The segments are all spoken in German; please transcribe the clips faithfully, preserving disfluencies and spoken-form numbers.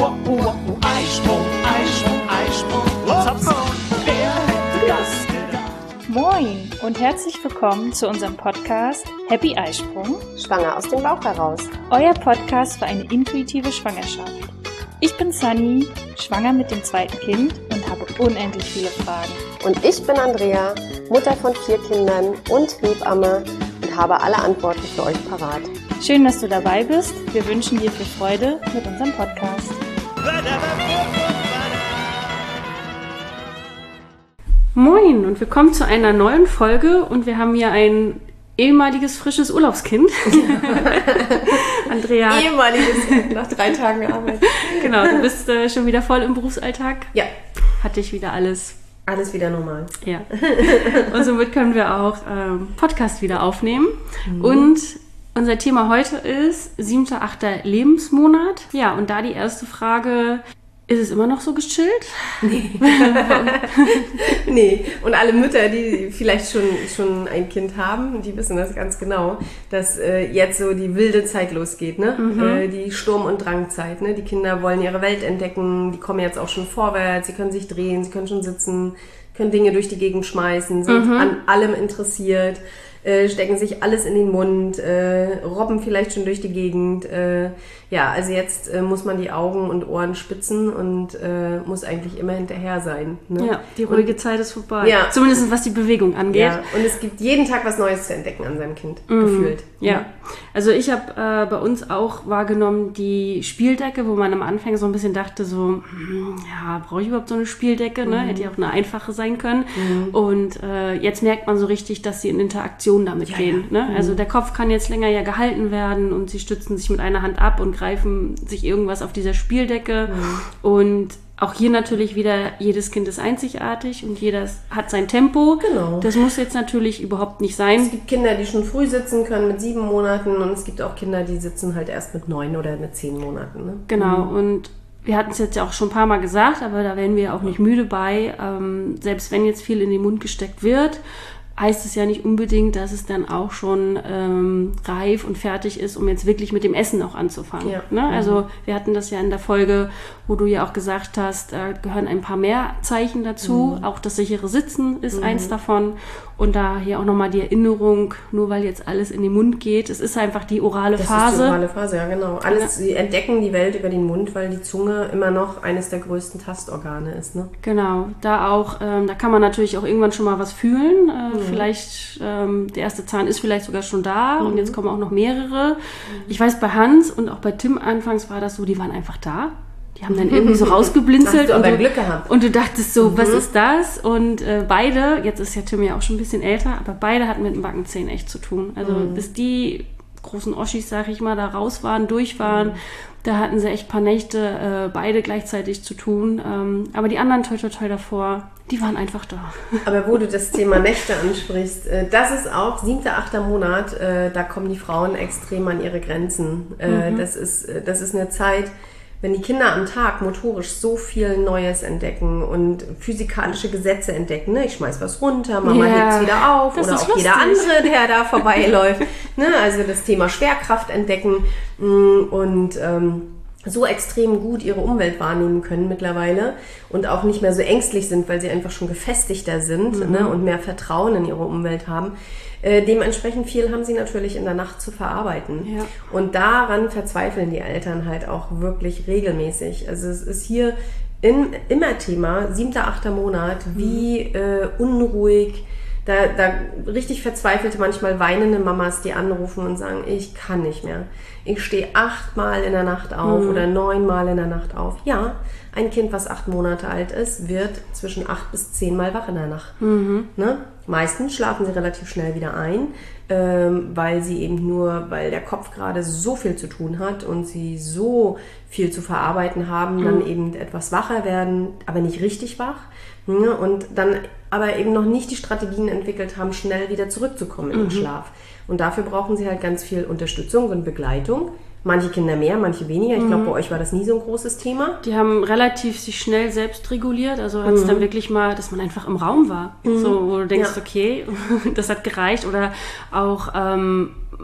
oh, oh, oh, Eisprung, Eisprung, Eisprung, Hopsprung, wer hätte das gedacht? Moin und herzlich willkommen zu unserem Podcast Happy Eisprung, Schwanger aus dem Bauch heraus. Euer Podcast für eine intuitive Schwangerschaft. Ich bin Sunny, schwanger mit dem zweiten Kind und habe unendlich viele Fragen. Und ich bin Andrea, Mutter von vier Kindern und Hebamme und habe alle Antworten für euch parat. Schön, dass du dabei bist. Wir wünschen dir viel Freude mit unserem Podcast. Moin und willkommen zu einer neuen Folge und wir haben hier ein ehemaliges frisches Urlaubskind. Andrea. Ehemaliges Kind nach drei Tagen Arbeit. Genau, du bist äh, schon wieder voll im Berufsalltag. Ja. Hat dich wieder alles. Alles wieder normal. Ja. Und somit können wir auch ähm, Podcast wieder aufnehmen. Mhm. Und unser Thema heute ist siebter, achter Lebensmonat. Ja, und da die erste Frage, ist es immer noch so gechillt? Nee. Nee. Und alle Mütter, die vielleicht schon, schon ein Kind haben, die wissen das ganz genau, dass äh, jetzt so die wilde Zeit losgeht, ne? Mhm. Äh, die Sturm- und Drangzeit, ne? Die Kinder wollen ihre Welt entdecken, die kommen jetzt auch schon vorwärts, sie können sich drehen, sie können schon sitzen, können Dinge durch die Gegend schmeißen, sind mhm. an allem interessiert. Äh, stecken sich alles in den Mund, äh, robben vielleicht schon durch die Gegend. Äh, ja, also jetzt äh, muss man die Augen und Ohren spitzen und äh, muss eigentlich immer hinterher sein. Ne? Ja, die ruhige und, Zeit ist vorbei. Ja. Zumindest was die Bewegung angeht. Ja, und es gibt jeden Tag was Neues zu entdecken an seinem Kind, mhm. gefühlt. Ja, ja. Also ich habe äh, bei uns auch wahrgenommen die Spieldecke, wo man am Anfang so ein bisschen dachte, so, hm, ja, brauche ich überhaupt so eine Spieldecke? Ne? Mhm. Hätte ja auch eine einfache sein können. Mhm. Und äh, jetzt merkt man so richtig, dass sie in Interaktion damit ja, gehen. Ja. Ne? Also der Kopf kann jetzt länger ja gehalten werden und sie stützen sich mit einer Hand ab und greifen sich irgendwas auf dieser Spieldecke. Mhm. Und auch hier natürlich wieder, jedes Kind ist einzigartig und jeder hat sein Tempo. Genau. Das muss jetzt natürlich überhaupt nicht sein. Es gibt Kinder, die schon früh sitzen können mit sieben Monaten und es gibt auch Kinder, die sitzen halt erst mit neun oder mit zehn Monaten. Ne? Genau. Mhm. Und wir hatten es jetzt ja auch schon ein paar Mal gesagt, aber da werden wir auch nicht müde bei. Ähm, selbst wenn jetzt viel in den Mund gesteckt wird, heißt es ja nicht unbedingt, dass es dann auch schon ähm, reif und fertig ist, um jetzt wirklich mit dem Essen auch anzufangen. Ja. Ne? Also wir hatten das ja in der Folge, wo du ja auch gesagt hast, da gehören ein paar mehr Zeichen dazu. Mhm. Auch das sichere Sitzen ist mhm. eins davon. Und da hier auch nochmal die Erinnerung, nur weil jetzt alles in den Mund geht, es ist einfach die orale das Phase. Das ist die orale Phase, ja genau. Alles, sie entdecken die Welt über den Mund, weil die Zunge immer noch eines der größten Tastorgane ist. Ne? Genau, da auch, ähm, da kann man natürlich auch irgendwann schon mal was fühlen. Äh, mhm. Vielleicht, ähm, der erste Zahn ist vielleicht sogar schon da mhm. und jetzt kommen auch noch mehrere. Mhm. Ich weiß, bei Hans und auch bei Tim anfangs war das so, die waren einfach da. Die haben dann irgendwie so rausgeblinzelt. Hast du und, aber du, Glück gehabt. Und du dachtest so, mhm. was ist das? Und äh, beide, jetzt ist ja Tim ja auch schon ein bisschen älter, aber beide hatten mit den Backenzähnen echt zu tun. Also mhm. bis die großen Oschis, sag ich mal, da raus waren, durch waren, mhm. da hatten sie echt ein paar Nächte äh, beide gleichzeitig zu tun. Ähm, aber die anderen, toi toi toi davor, die waren einfach da. Aber wo du das Thema Nächte ansprichst, äh, das ist auch siebter, achter Monat, äh, da kommen die Frauen extrem an ihre Grenzen. Äh, mhm. Das ist, das ist eine Zeit, wenn die Kinder am Tag motorisch so viel Neues entdecken und physikalische Gesetze entdecken, ne? Ich schmeiß was runter, Mama ja, hebt's wieder auf oder auch lustig. Jeder andere, der da vorbeiläuft. Ne? Also das Thema Schwerkraft entdecken und ähm, so extrem gut ihre Umwelt wahrnehmen können mittlerweile und auch nicht mehr so ängstlich sind, weil sie einfach schon gefestigter sind mhm. ne? und mehr Vertrauen in ihre Umwelt haben. Äh, dementsprechend viel haben sie natürlich in der Nacht zu verarbeiten. Ja. Und daran verzweifeln die Eltern halt auch wirklich regelmäßig. Also es ist hier in, immer Thema, siebter, achter Monat, wie äh, unruhig, da, da richtig verzweifelte, manchmal weinende Mamas, die anrufen und sagen, ich kann nicht mehr. Ich stehe achtmal in der Nacht auf mhm. oder neunmal in der Nacht auf. Ja, ein Kind, was acht Monate alt ist, wird zwischen acht bis zehnmal wach in der Nacht. Mhm. Ne? Meistens schlafen sie relativ schnell wieder ein, ähm, weil sie eben nur, weil der Kopf gerade so viel zu tun hat und sie so viel zu verarbeiten haben, mhm. dann eben etwas wacher werden, aber nicht richtig wach. Ne? Und dann aber eben noch nicht die Strategien entwickelt haben, schnell wieder zurückzukommen in den mhm. Schlaf. Und dafür brauchen sie halt ganz viel Unterstützung und Begleitung. Manche Kinder mehr, manche weniger. Ich glaube, bei euch war das nie so ein großes Thema. Die haben relativ sich schnell selbst reguliert. Also hat es mhm. dann wirklich mal, dass man einfach im Raum war. Mhm. So, wo du denkst, ja. okay, das hat gereicht. Oder auch, ähm,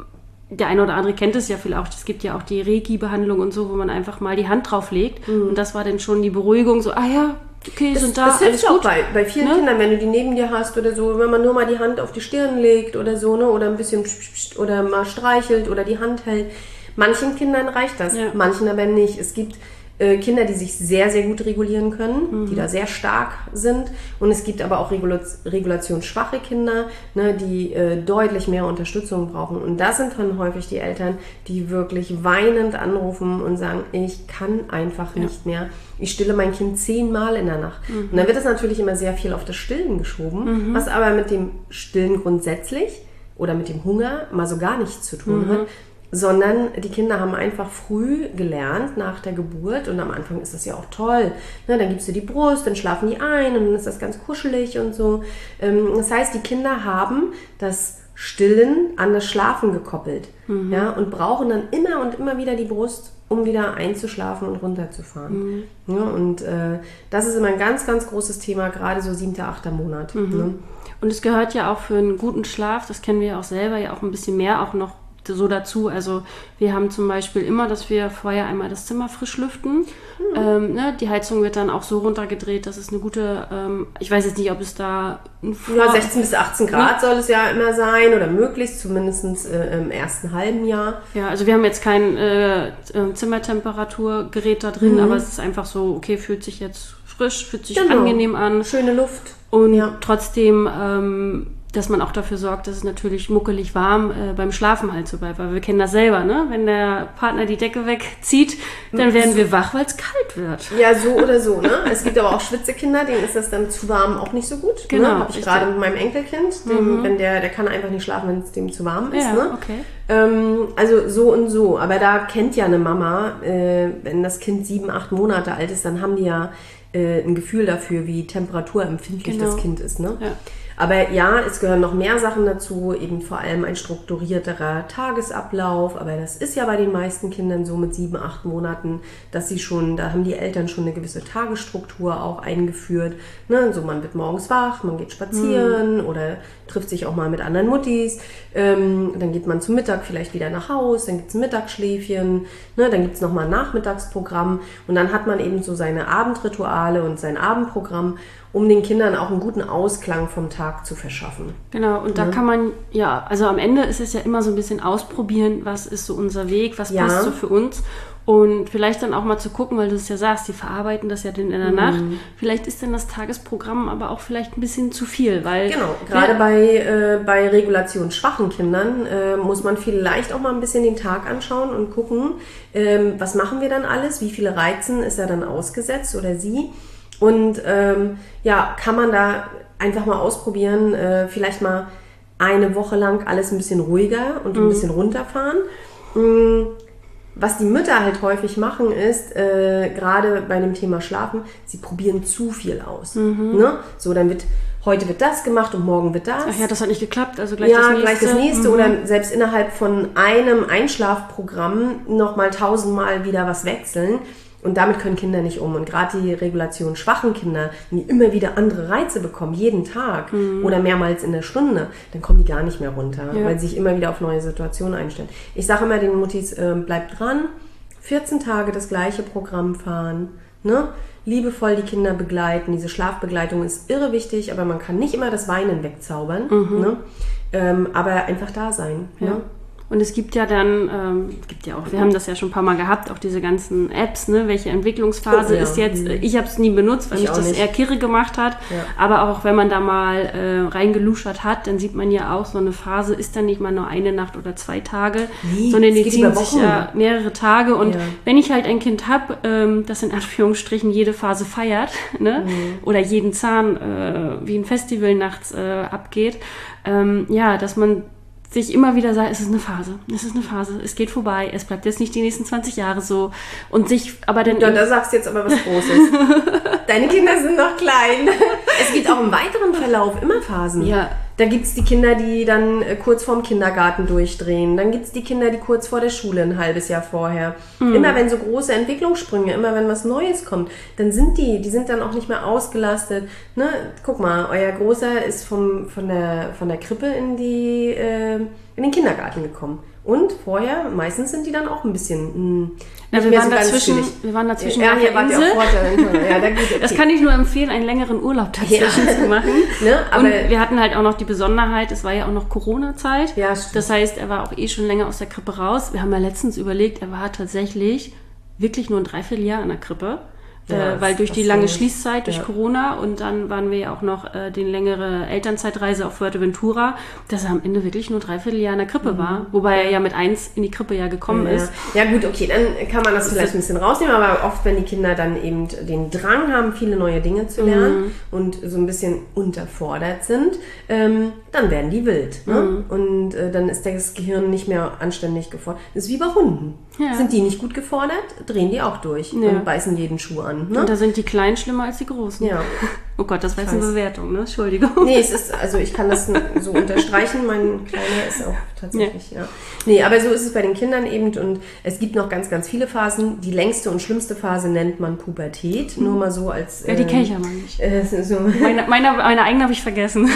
der eine oder andere kennt es ja vielleicht auch, es gibt ja auch die Reiki-Behandlung und so, wo man einfach mal die Hand drauf legt. Mhm. Und das war dann schon die Beruhigung, so, ah ja, okay, das, sind da, das hilft auch bei, bei vielen ne? Kindern, wenn du die neben dir hast oder so, wenn man nur mal die Hand auf die Stirn legt oder so, ne, oder ein bisschen oder mal streichelt oder die Hand hält. Manchen Kindern reicht das, ja. manchen aber nicht. Es gibt äh, Kinder, die sich sehr, sehr gut regulieren können, mhm. die da sehr stark sind. Und es gibt aber auch regula- regulationsschwache Kinder, ne, die äh, deutlich mehr Unterstützung brauchen. Und das sind dann häufig die Eltern, die wirklich weinend anrufen und sagen, ich kann einfach ja. nicht mehr. Ich stille mein Kind zehnmal in der Nacht. Mhm. Und dann wird es natürlich immer sehr viel auf das Stillen geschoben, mhm. was aber mit dem Stillen grundsätzlich oder mit dem Hunger mal so gar nichts zu tun mhm. hat. Sondern die Kinder haben einfach früh gelernt nach der Geburt und am Anfang ist das ja auch toll. Ne, dann gibst du die Brust, dann schlafen die ein und dann ist das ganz kuschelig und so. Ähm, das heißt, die Kinder haben das Stillen an das Schlafen gekoppelt, mhm. ja, und brauchen dann immer und immer wieder die Brust, um wieder einzuschlafen und runterzufahren. Mhm. Ja, und äh, das ist immer ein ganz, ganz großes Thema, gerade so siebter, achter Monat. Mhm. Ne? Und es gehört ja auch für einen guten Schlaf, das kennen wir ja auch selber, ja auch ein bisschen mehr auch noch so dazu. Also wir haben zum Beispiel immer, dass wir vorher einmal das Zimmer frisch lüften. Mhm. Ähm, ne, die Heizung wird dann auch so runtergedreht, dass es eine gute, ähm, ich weiß jetzt nicht, ob es da... Vor- ja, sechzehn bis achtzehn Grad ne? soll es ja immer sein oder möglichst, zumindest äh, im ersten halben Jahr. Ja, also wir haben jetzt kein äh, Zimmertemperaturgerät da drin, mhm. aber es ist einfach so, okay, fühlt sich jetzt frisch, fühlt sich genau. angenehm an. Schöne Luft. Und ja. trotzdem... Ähm, dass man auch dafür sorgt, dass es natürlich muckelig warm äh, beim Schlafen halt so bleibt. Weil wir kennen das selber, ne? Wenn der Partner die Decke wegzieht, dann werden wir wach, weil es kalt wird. Ja, so oder so, ne? Es gibt aber auch Schwitzekinder, denen ist das dann zu warm auch nicht so gut. Genau. Ne? Habe ich gerade mit meinem Enkelkind. Dem, mhm. wenn der, der kann einfach nicht schlafen, wenn es dem zu warm ist. Ja, ne? okay. Ähm, also so und so. Aber da kennt ja eine Mama, äh, wenn das Kind sieben, acht Monate alt ist, dann haben die ja äh, ein Gefühl dafür, wie temperaturempfindlich genau. das Kind ist, ne? Ja. Aber ja, es gehören noch mehr Sachen dazu, eben vor allem ein strukturierterer Tagesablauf. Aber das ist ja bei den meisten Kindern so mit sieben, acht Monaten, dass sie schon, da haben die Eltern schon eine gewisse Tagesstruktur auch eingeführt. Ne? So, man wird morgens wach, man geht spazieren mhm. oder trifft sich auch mal mit anderen Muttis. Ähm, dann geht man zum Mittag vielleicht wieder nach Haus, dann gibt's ein Mittagsschläfchen, ne? Dann gibt's nochmal ein Nachmittagsprogramm und dann hat man eben so seine Abendrituale und sein Abendprogramm, um den Kindern auch einen guten Ausklang vom Tag zu verschaffen. Genau, und da ja. kann man, ja, also am Ende ist es ja immer so ein bisschen ausprobieren, was ist so unser Weg, was ja. passt so für uns. Und vielleicht dann auch mal zu gucken, weil du es ja sagst, die verarbeiten das ja dann in der mhm. Nacht. Vielleicht ist dann das Tagesprogramm aber auch vielleicht ein bisschen zu viel, weil... Genau, gerade ja, bei, äh, bei regulationsschwachen Kindern äh, muss man vielleicht auch mal ein bisschen den Tag anschauen und gucken, ähm, was machen wir dann alles, wie viele Reizen ist er dann ausgesetzt oder sie. Und ähm, ja, kann man da einfach mal ausprobieren, äh, vielleicht mal eine Woche lang alles ein bisschen ruhiger und ein mhm. bisschen runterfahren. Mhm. Was die Mütter halt häufig machen ist, äh, gerade bei dem Thema Schlafen, sie probieren zu viel aus. Mhm. Ne? So, dann wird, heute wird das gemacht und morgen wird das. Ach ja, das hat nicht geklappt, also gleich ja, das nächste. gleich das nächste mhm. oder selbst innerhalb von einem Einschlafprogramm nochmal tausendmal wieder was wechseln. Und damit können Kinder nicht um. Und gerade die regulationsschwachen Kinder, wenn die immer wieder andere Reize bekommen, jeden Tag mhm. oder mehrmals in der Stunde, dann kommen die gar nicht mehr runter, ja. weil sie sich immer wieder auf neue Situationen einstellen. Ich sage immer den Muttis, äh, bleibt dran, vierzehn Tage das gleiche Programm fahren, ne? Liebevoll die Kinder begleiten. Diese Schlafbegleitung ist irre wichtig, aber man kann nicht immer das Weinen wegzaubern, mhm. ne? ähm, aber einfach da sein. Ja. Ne? Und es gibt ja dann, ähm, gibt ja auch, wir haben das ja schon ein paar Mal gehabt, auch diese ganzen Apps, ne, welche Entwicklungsphase oh, ja. ist jetzt, ich habe es nie benutzt, weil ich mich das nicht. eher kirre gemacht hat, ja. aber auch wenn man da mal äh, reingeluschert hat, dann sieht man ja auch, so eine Phase ist dann nicht mal nur eine Nacht oder zwei Tage, nee, sondern die ziehen sich ja mehrere Tage und ja. wenn ich halt ein Kind habe, ähm, das in Anführungsstrichen jede Phase feiert, ne, mhm. oder jeden Zahn äh, wie ein Festival nachts äh, abgeht, ähm, ja, dass man sich immer wieder sagt, es ist eine Phase, es ist eine Phase, es geht vorbei, es bleibt jetzt nicht die nächsten zwanzig Jahre so und sich, aber dann... Ja, da sagst du jetzt aber was Großes. Deine Kinder sind noch klein. Es gibt auch im weiteren Verlauf immer Phasen. Ja. Da gibt es die Kinder, die dann kurz vorm Kindergarten durchdrehen. Dann gibt es die Kinder, die kurz vor der Schule ein halbes Jahr vorher. Mhm. Immer wenn so große Entwicklungssprünge, immer wenn was Neues kommt, dann sind die, die sind dann auch nicht mehr ausgelastet. Ne? Guck mal, euer Großer ist vom, von, der, von der Krippe in die, äh, in den Kindergarten gekommen. Und vorher, meistens sind die dann auch ein bisschen mh, ja, wir, mehr waren so ganz dazwischen, chillig. wir waren dazwischen Ja, auf hier der wart ihr Insel. auf Vorteil. Ja, da geht, okay. Das kann ich nur empfehlen, einen längeren Urlaub dazwischen Ja. zu machen. Ne, aber und wir hatten halt auch noch die Besonderheit, es war ja auch noch Corona-Zeit. Ja, stimmt. Das heißt, er war auch eh schon länger aus der Krippe raus. Wir haben ja letztens überlegt, er war tatsächlich wirklich nur ein Dreivierteljahr in der Krippe. Ja, äh, weil durch die das lange ist- Schließzeit, durch ja. Corona und dann waren wir ja auch noch äh, die längere Elternzeitreise auf Fuerteventura, dass er am Ende wirklich nur dreiviertel Jahr in der Krippe war, wobei er ja mit eins in die Krippe ja gekommen Ja. ist. Ja gut, okay, dann kann man das vielleicht ein bisschen rausnehmen, aber oft, wenn die Kinder dann eben den Drang haben, viele neue Dinge zu lernen Mhm. und so ein bisschen unterfordert sind, ähm, dann werden die wild. Ne? Mhm. Und äh, dann ist das Gehirn nicht mehr anständig gefordert. Das ist wie bei Hunden. Ja. Sind die nicht gut gefordert, drehen die auch durch Ja. und beißen jeden Schuh an. Ne? Und da sind die Kleinen schlimmer als die Großen. Ja. Oh Gott, das war jetzt eine Scheiße. Bewertung, ne? Entschuldigung. Nee, es ist, also ich kann das so unterstreichen, mein Kleiner ist auch tatsächlich, ja. Nee, aber so ist es bei den Kindern eben und es gibt noch ganz, ganz viele Phasen. Die längste und schlimmste Phase nennt man Pubertät, nur mal so als... Ja, die ähm, kenne ich ja mal nicht. äh, so, Meine, meine, meine eigene habe ich vergessen.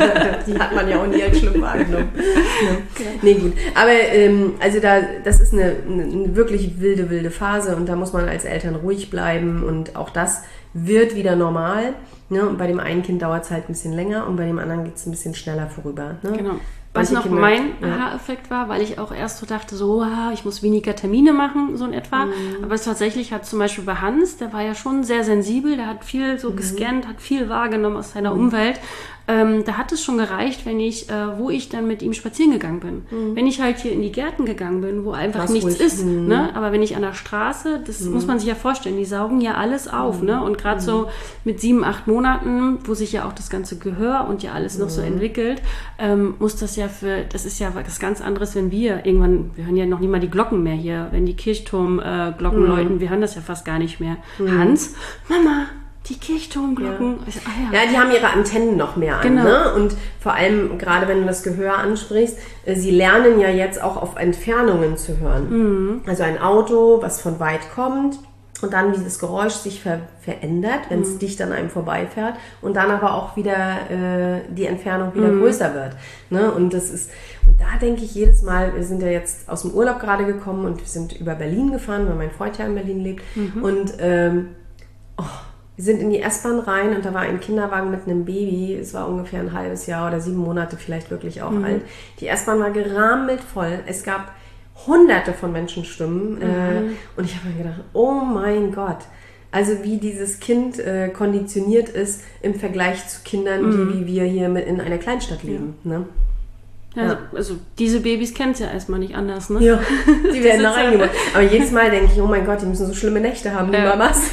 die hat man ja auch nie als schlimm wahrgenommen. Ja. Nee, gut. Aber ähm, also da, das ist eine, eine wirklich wilde, wilde Phase und da muss man als Eltern ruhig bleiben und auch das wird wieder normal. Ne? Und bei dem einen Kind dauert es halt ein bisschen länger und bei dem anderen geht es ein bisschen schneller vorüber. Ne? Genau. Was Manche noch Kinder- mein ja. Aha-Effekt war, weil ich auch erst so dachte, so, ah, ich muss weniger Termine machen, so in etwa. Mhm. Aber es tatsächlich hat zum Beispiel bei Hans, der war ja schon sehr sensibel, der hat viel Mhm. so gescannt, hat viel wahrgenommen aus seiner Umwelt. Ähm, da hat es schon gereicht, wenn ich, äh, wo ich dann mit ihm spazieren gegangen bin. Mhm. Wenn ich halt hier in die Gärten gegangen bin, wo einfach War's nichts ruhig. ist, Mhm. ne? Aber wenn ich an der Straße, das muss man sich ja vorstellen, die saugen ja alles auf, ne? Und gerade so mit sieben, acht Monaten, wo sich ja auch das ganze Gehör und ja alles noch so entwickelt, ähm, muss das ja für, das ist ja was ganz anderes, wenn wir irgendwann, wir hören ja noch nicht mal die Glocken mehr hier, wenn die Kirchturmglocken äh, Glocken läuten, wir hören das ja fast gar nicht mehr. Hans, Mama, die Kirchturmglocken. Ja. Ich so, ah, ja. Ja, die haben ihre Antennen noch mehr an. Genau. Ne? Und vor allem, gerade wenn du das Gehör ansprichst, äh, sie lernen ja jetzt auch auf Entfernungen zu hören. Mhm. Also ein Auto, was von weit kommt und dann wie das Geräusch sich ver verändert, wenn es Mhm. dicht an einem vorbeifährt und dann aber auch wieder äh, die Entfernung wieder Mhm. größer wird. Ne? Und das ist, und da denke ich jedes Mal, wir sind ja jetzt aus dem Urlaub gerade gekommen und wir sind über Berlin gefahren, weil mein Freund ja in Berlin lebt. Mhm. Und ähm, oh, wir sind in die S-Bahn rein und da war ein Kinderwagen mit einem Baby. Es war ungefähr ein halbes Jahr oder sieben Monate vielleicht wirklich auch alt. Die S-Bahn war gerammelt voll. Es gab hunderte von Menschenstimmen. Äh, und ich habe mir gedacht, oh mein Gott. Also wie dieses Kind äh, konditioniert ist im Vergleich zu Kindern, die wie wir hier mit in einer Kleinstadt leben. Ne? Also, also diese Babys kennen es ja erstmal nicht anders, ne? Ja, die werden da ist ja- reingemacht. Aber jedes Mal denke ich, oh mein Gott, die müssen so schlimme Nächte haben, die Ja. Mamas.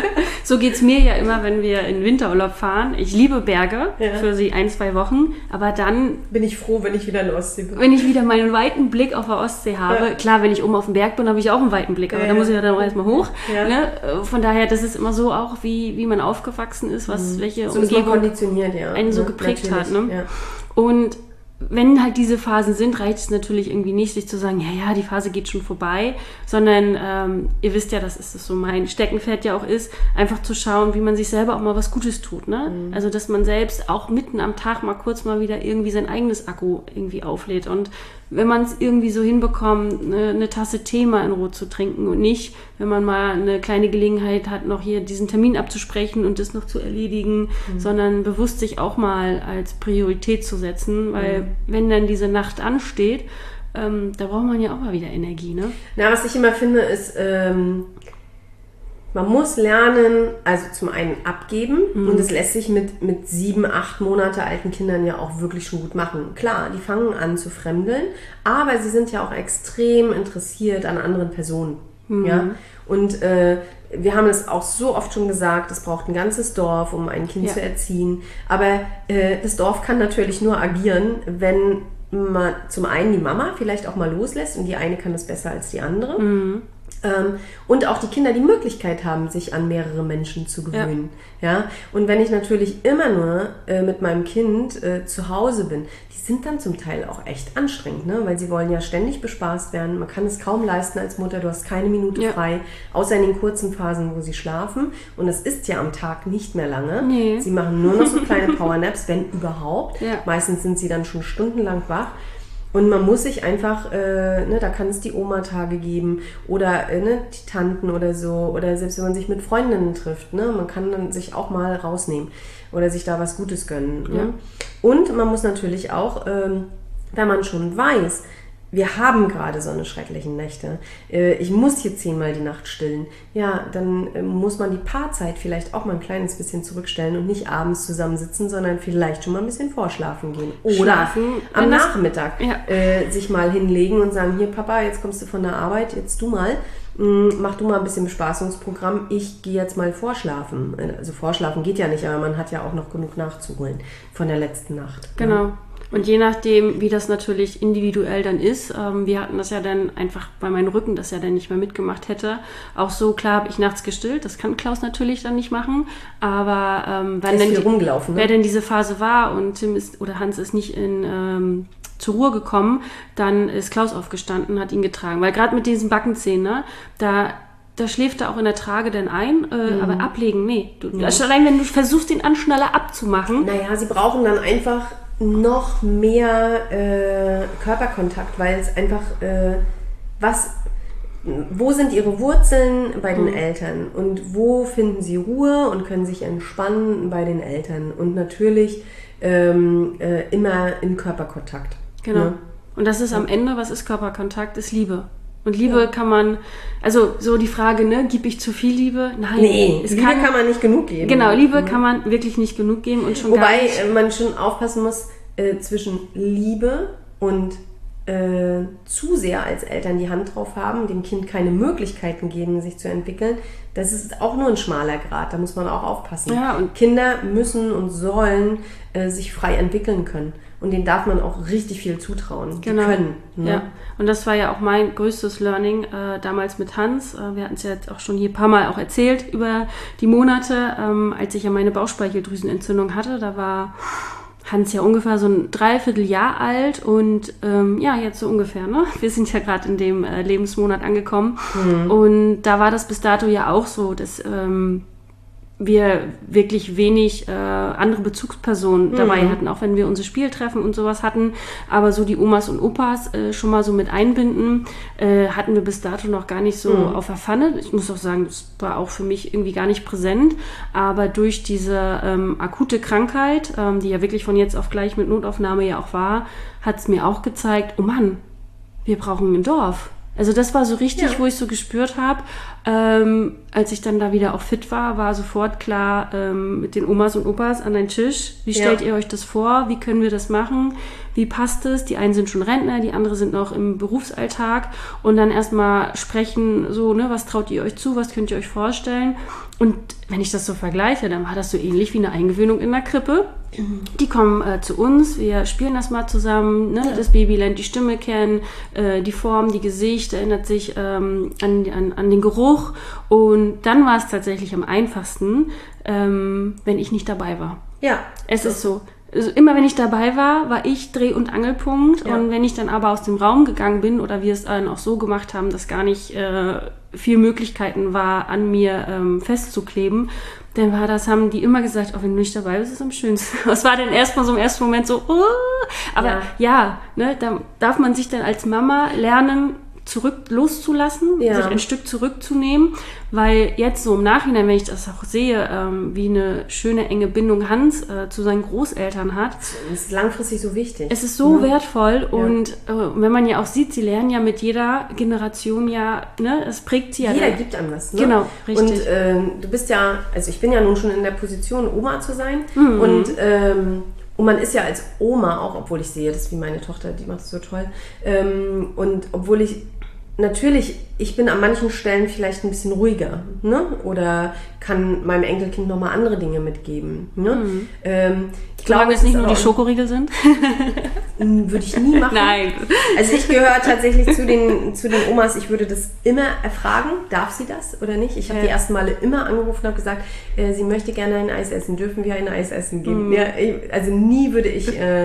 So geht's mir ja immer, wenn wir in Winterurlaub fahren. Ich liebe Berge Ja. für sie ein, zwei Wochen, aber dann, Bin ich froh, wenn ich wieder in der Ostsee bin. wenn ich wieder meinen weiten Blick auf der Ostsee habe, Ja. klar, wenn ich oben auf dem Berg bin, habe ich auch einen weiten Blick, aber Ja, da ja. muss ich ja dann auch erstmal hoch. Ja. Ne? Von daher, das ist immer so auch, wie, wie man aufgewachsen ist, was welche So ist man Umgebung konditioniert, ja. einen so Ne? geprägt Natürlich, hat. Ne? Ja. Und wenn halt diese Phasen sind, reicht es natürlich irgendwie nicht, sich zu sagen, ja, ja, die Phase geht schon vorbei, sondern ähm, ihr wisst ja, das ist das so mein Steckenpferd ja auch ist, einfach zu schauen, wie man sich selber auch mal was Gutes tut. Ne? Mhm. Also, dass man selbst auch mitten am Tag mal kurz mal wieder irgendwie sein eigenes Akku irgendwie auflädt. Und wenn man es irgendwie so hinbekommt, eine, eine Tasse Tee mal in Ruhe zu trinken und nicht, wenn man mal eine kleine Gelegenheit hat, noch hier diesen Termin abzusprechen und das noch zu erledigen, Mhm. sondern bewusst sich auch mal als Priorität zu setzen, weil wenn dann diese Nacht ansteht, ähm, da braucht man ja auch mal wieder Energie, ne? Na, was ich immer finde, ist, ähm, man muss lernen, also zum einen abgeben und das lässt sich mit, mit sieben, acht Monate alten Kindern ja auch wirklich schon gut machen. Klar, die fangen an zu fremdeln, aber sie sind ja auch extrem interessiert an anderen Personen. Ja? Und äh, wir haben es auch so oft schon gesagt, es braucht ein ganzes Dorf, um ein Kind Ja. zu erziehen. Aber äh, das Dorf kann natürlich nur agieren, wenn man zum einen die Mama vielleicht auch mal loslässt und die eine kann das besser als die andere. Ähm, und auch die Kinder die Möglichkeit haben, sich an mehrere Menschen zu gewöhnen. Ja. Ja? Und wenn ich natürlich immer nur äh, mit meinem Kind äh, zu Hause bin, die sind dann zum Teil auch echt anstrengend, ne? Weil sie wollen ja ständig bespaßt werden. Man kann es kaum leisten als Mutter, du hast keine Minute Ja. frei, außer in den kurzen Phasen, wo sie schlafen. Und das ist ja am Tag nicht mehr lange. Nee. Sie machen nur noch so kleine Powernaps, wenn überhaupt. Ja. Meistens sind sie dann schon stundenlang wach. Und man muss sich einfach, äh, ne, da kann es die Oma-Tage geben oder äh, ne, die Tanten oder so. Oder selbst wenn man sich mit Freundinnen trifft, ne, man kann dann sich auch mal rausnehmen oder sich da was Gutes gönnen. Ne? Ja. Und man muss natürlich auch, ähm, wenn man schon weiß, wir haben gerade so eine schrecklichen Nächte. Äh, ich muss hier zehnmal die Nacht stillen. Ja, dann äh, muss man die Paarzeit vielleicht auch mal ein kleines bisschen zurückstellen und nicht abends zusammensitzen, sondern vielleicht schon mal ein bisschen vorschlafen gehen. Oder Schlafen, am wenn das- Nachmittag ja. äh, sich mal hinlegen und sagen, hier Papa, jetzt kommst du von der Arbeit, jetzt du mal. mh, Mach du mal ein bisschen Bespaßungsprogramm. Ich gehe jetzt mal vorschlafen. Also vorschlafen geht ja nicht, aber man hat ja auch noch genug nachzuholen von der letzten Nacht. Genau. Und je nachdem, wie das natürlich individuell dann ist, ähm, wir hatten das ja dann einfach, weil mein Rücken das ja dann nicht mehr mitgemacht hätte, auch so, klar habe ich nachts gestillt, das kann Klaus natürlich dann nicht machen, aber ähm, wenn Ist denn viel die, rumgelaufen, ne? wer denn diese Phase war und Tim ist oder Hans ist nicht in ähm, zur Ruhe gekommen, dann ist Klaus aufgestanden, hat ihn getragen, weil gerade mit diesen Backenzähnen, ne, da da schläft er auch in der Trage dann ein, äh, Mhm. aber ablegen, nee. Du, also allein wenn du versuchst, den Anschnaller abzumachen, Naja, sie brauchen dann einfach noch mehr äh, Körperkontakt, weil es einfach, äh, was, wo sind ihre Wurzeln bei den Mhm. Eltern und wo finden sie Ruhe und können sich entspannen bei den Eltern und natürlich ähm, äh, immer in Körperkontakt. Genau. Ne? Und das ist am Ende, was ist Körperkontakt? Ist Liebe. Und Liebe kann man, also so die Frage, ne, gib ich zu viel Liebe? Nein. Nee, es Liebe kann, kann man nicht genug geben. Genau, Liebe kann man wirklich nicht genug geben und schon gar Wobei nicht. äh, man schon aufpassen muss äh, zwischen Liebe und äh, zu sehr als Eltern die Hand drauf haben, dem Kind keine Möglichkeiten geben, sich zu entwickeln. Das ist auch nur ein schmaler Grat, da muss man auch aufpassen. Ja, und- Kinder müssen und sollen äh, sich frei entwickeln können. Und denen darf man auch richtig viel zutrauen. Genau. Die können. Ne? Ja, und das war ja auch mein größtes Learning äh, damals mit Hans. Äh, wir hatten es ja jetzt auch schon hier ein paar Mal auch erzählt über die Monate, ähm, als ich ja meine Bauchspeicheldrüsenentzündung hatte. Da war Hans ja ungefähr so ein Dreivierteljahr alt und ähm, ja, jetzt so ungefähr, ne? Wir sind ja gerade in dem äh, Lebensmonat angekommen. Mhm. Und da war das bis dato ja auch so, dass ähm, wir wirklich wenig äh, andere Bezugspersonen dabei hatten, auch wenn wir unsere Spieltreffen und sowas hatten. Aber so die Omas und Opas äh, schon mal so mit einbinden, äh, hatten wir bis dato noch gar nicht so auf der Pfanne. Ich muss auch sagen, das war auch für mich irgendwie gar nicht präsent. Aber durch diese ähm, akute Krankheit, ähm, die ja wirklich von jetzt auf gleich mit Notaufnahme ja auch war, hat es mir auch gezeigt, oh Mann, wir brauchen ein Dorf. Also das war so richtig, Ja. wo ich so gespürt habe, ähm, als ich dann da wieder auch fit war, war sofort klar, ähm, mit den Omas und Opas an den Tisch, wie Ja. stellt ihr euch das vor, wie können wir das machen, wie passt es, die einen sind schon Rentner, die anderen sind noch im Berufsalltag und dann erstmal sprechen, so, ne, was traut ihr euch zu, was könnt ihr euch vorstellen und wenn ich das so vergleiche, dann war das so ähnlich wie eine Eingewöhnung in der Krippe. Die kommen äh, zu uns, wir spielen das mal zusammen, ne? Das Baby lernt die Stimme kennen, äh, die Form, die Gesicht, erinnert sich ähm, an, an, an den Geruch und dann war es tatsächlich am einfachsten, ähm, wenn ich nicht dabei war. Ja. Es ist so. Also immer wenn ich dabei war, war ich Dreh- und Angelpunkt. Ja. Und wenn ich dann aber aus dem Raum gegangen bin oder wir es dann auch so gemacht haben, dass gar nicht äh, viel Möglichkeiten war, an mir ähm, festzukleben, dann war das, haben die immer gesagt, oh, wenn du nicht dabei bist, ist es am schönsten. Das war dann erstmal so im ersten Moment so, oh. Aber Ja. ja, ne, da darf man sich dann als Mama lernen, zurück loszulassen, Ja. sich ein Stück zurückzunehmen, weil jetzt so im Nachhinein, wenn ich das auch sehe, ähm, wie eine schöne enge Bindung Hans äh, zu seinen Großeltern hat, Das ist langfristig so wichtig. es ist so Ne? wertvoll und äh, wenn man ja auch sieht, sie lernen ja mit jeder Generation ja, ne, es prägt sie ja. Jeder dann. gibt einem was. Ne? Genau, richtig. Und ähm, du bist ja, also ich bin ja nun schon in der Position, Oma zu sein. Mhm. Und, ähm, und man ist ja als Oma auch, obwohl ich sehe, das ist wie meine Tochter, die macht es so toll. Ähm, und obwohl ich natürlich, ich bin an manchen Stellen vielleicht ein bisschen ruhiger, ne? Oder kann meinem Enkelkind nochmal andere Dinge mitgeben. Ne? Ähm, ich Solange es es nicht ist nur die aber- Schokoriegel sind. Würde ich nie machen. Nein. Also ich gehöre tatsächlich zu den, zu den Omas, ich würde das immer erfragen, darf sie das oder nicht? Ich habe Ja. die ersten Male immer angerufen und habe gesagt, äh, sie möchte gerne ein Eis essen, dürfen wir ein Eis essen gehen? Mhm. Ja, ich, also nie würde ich äh,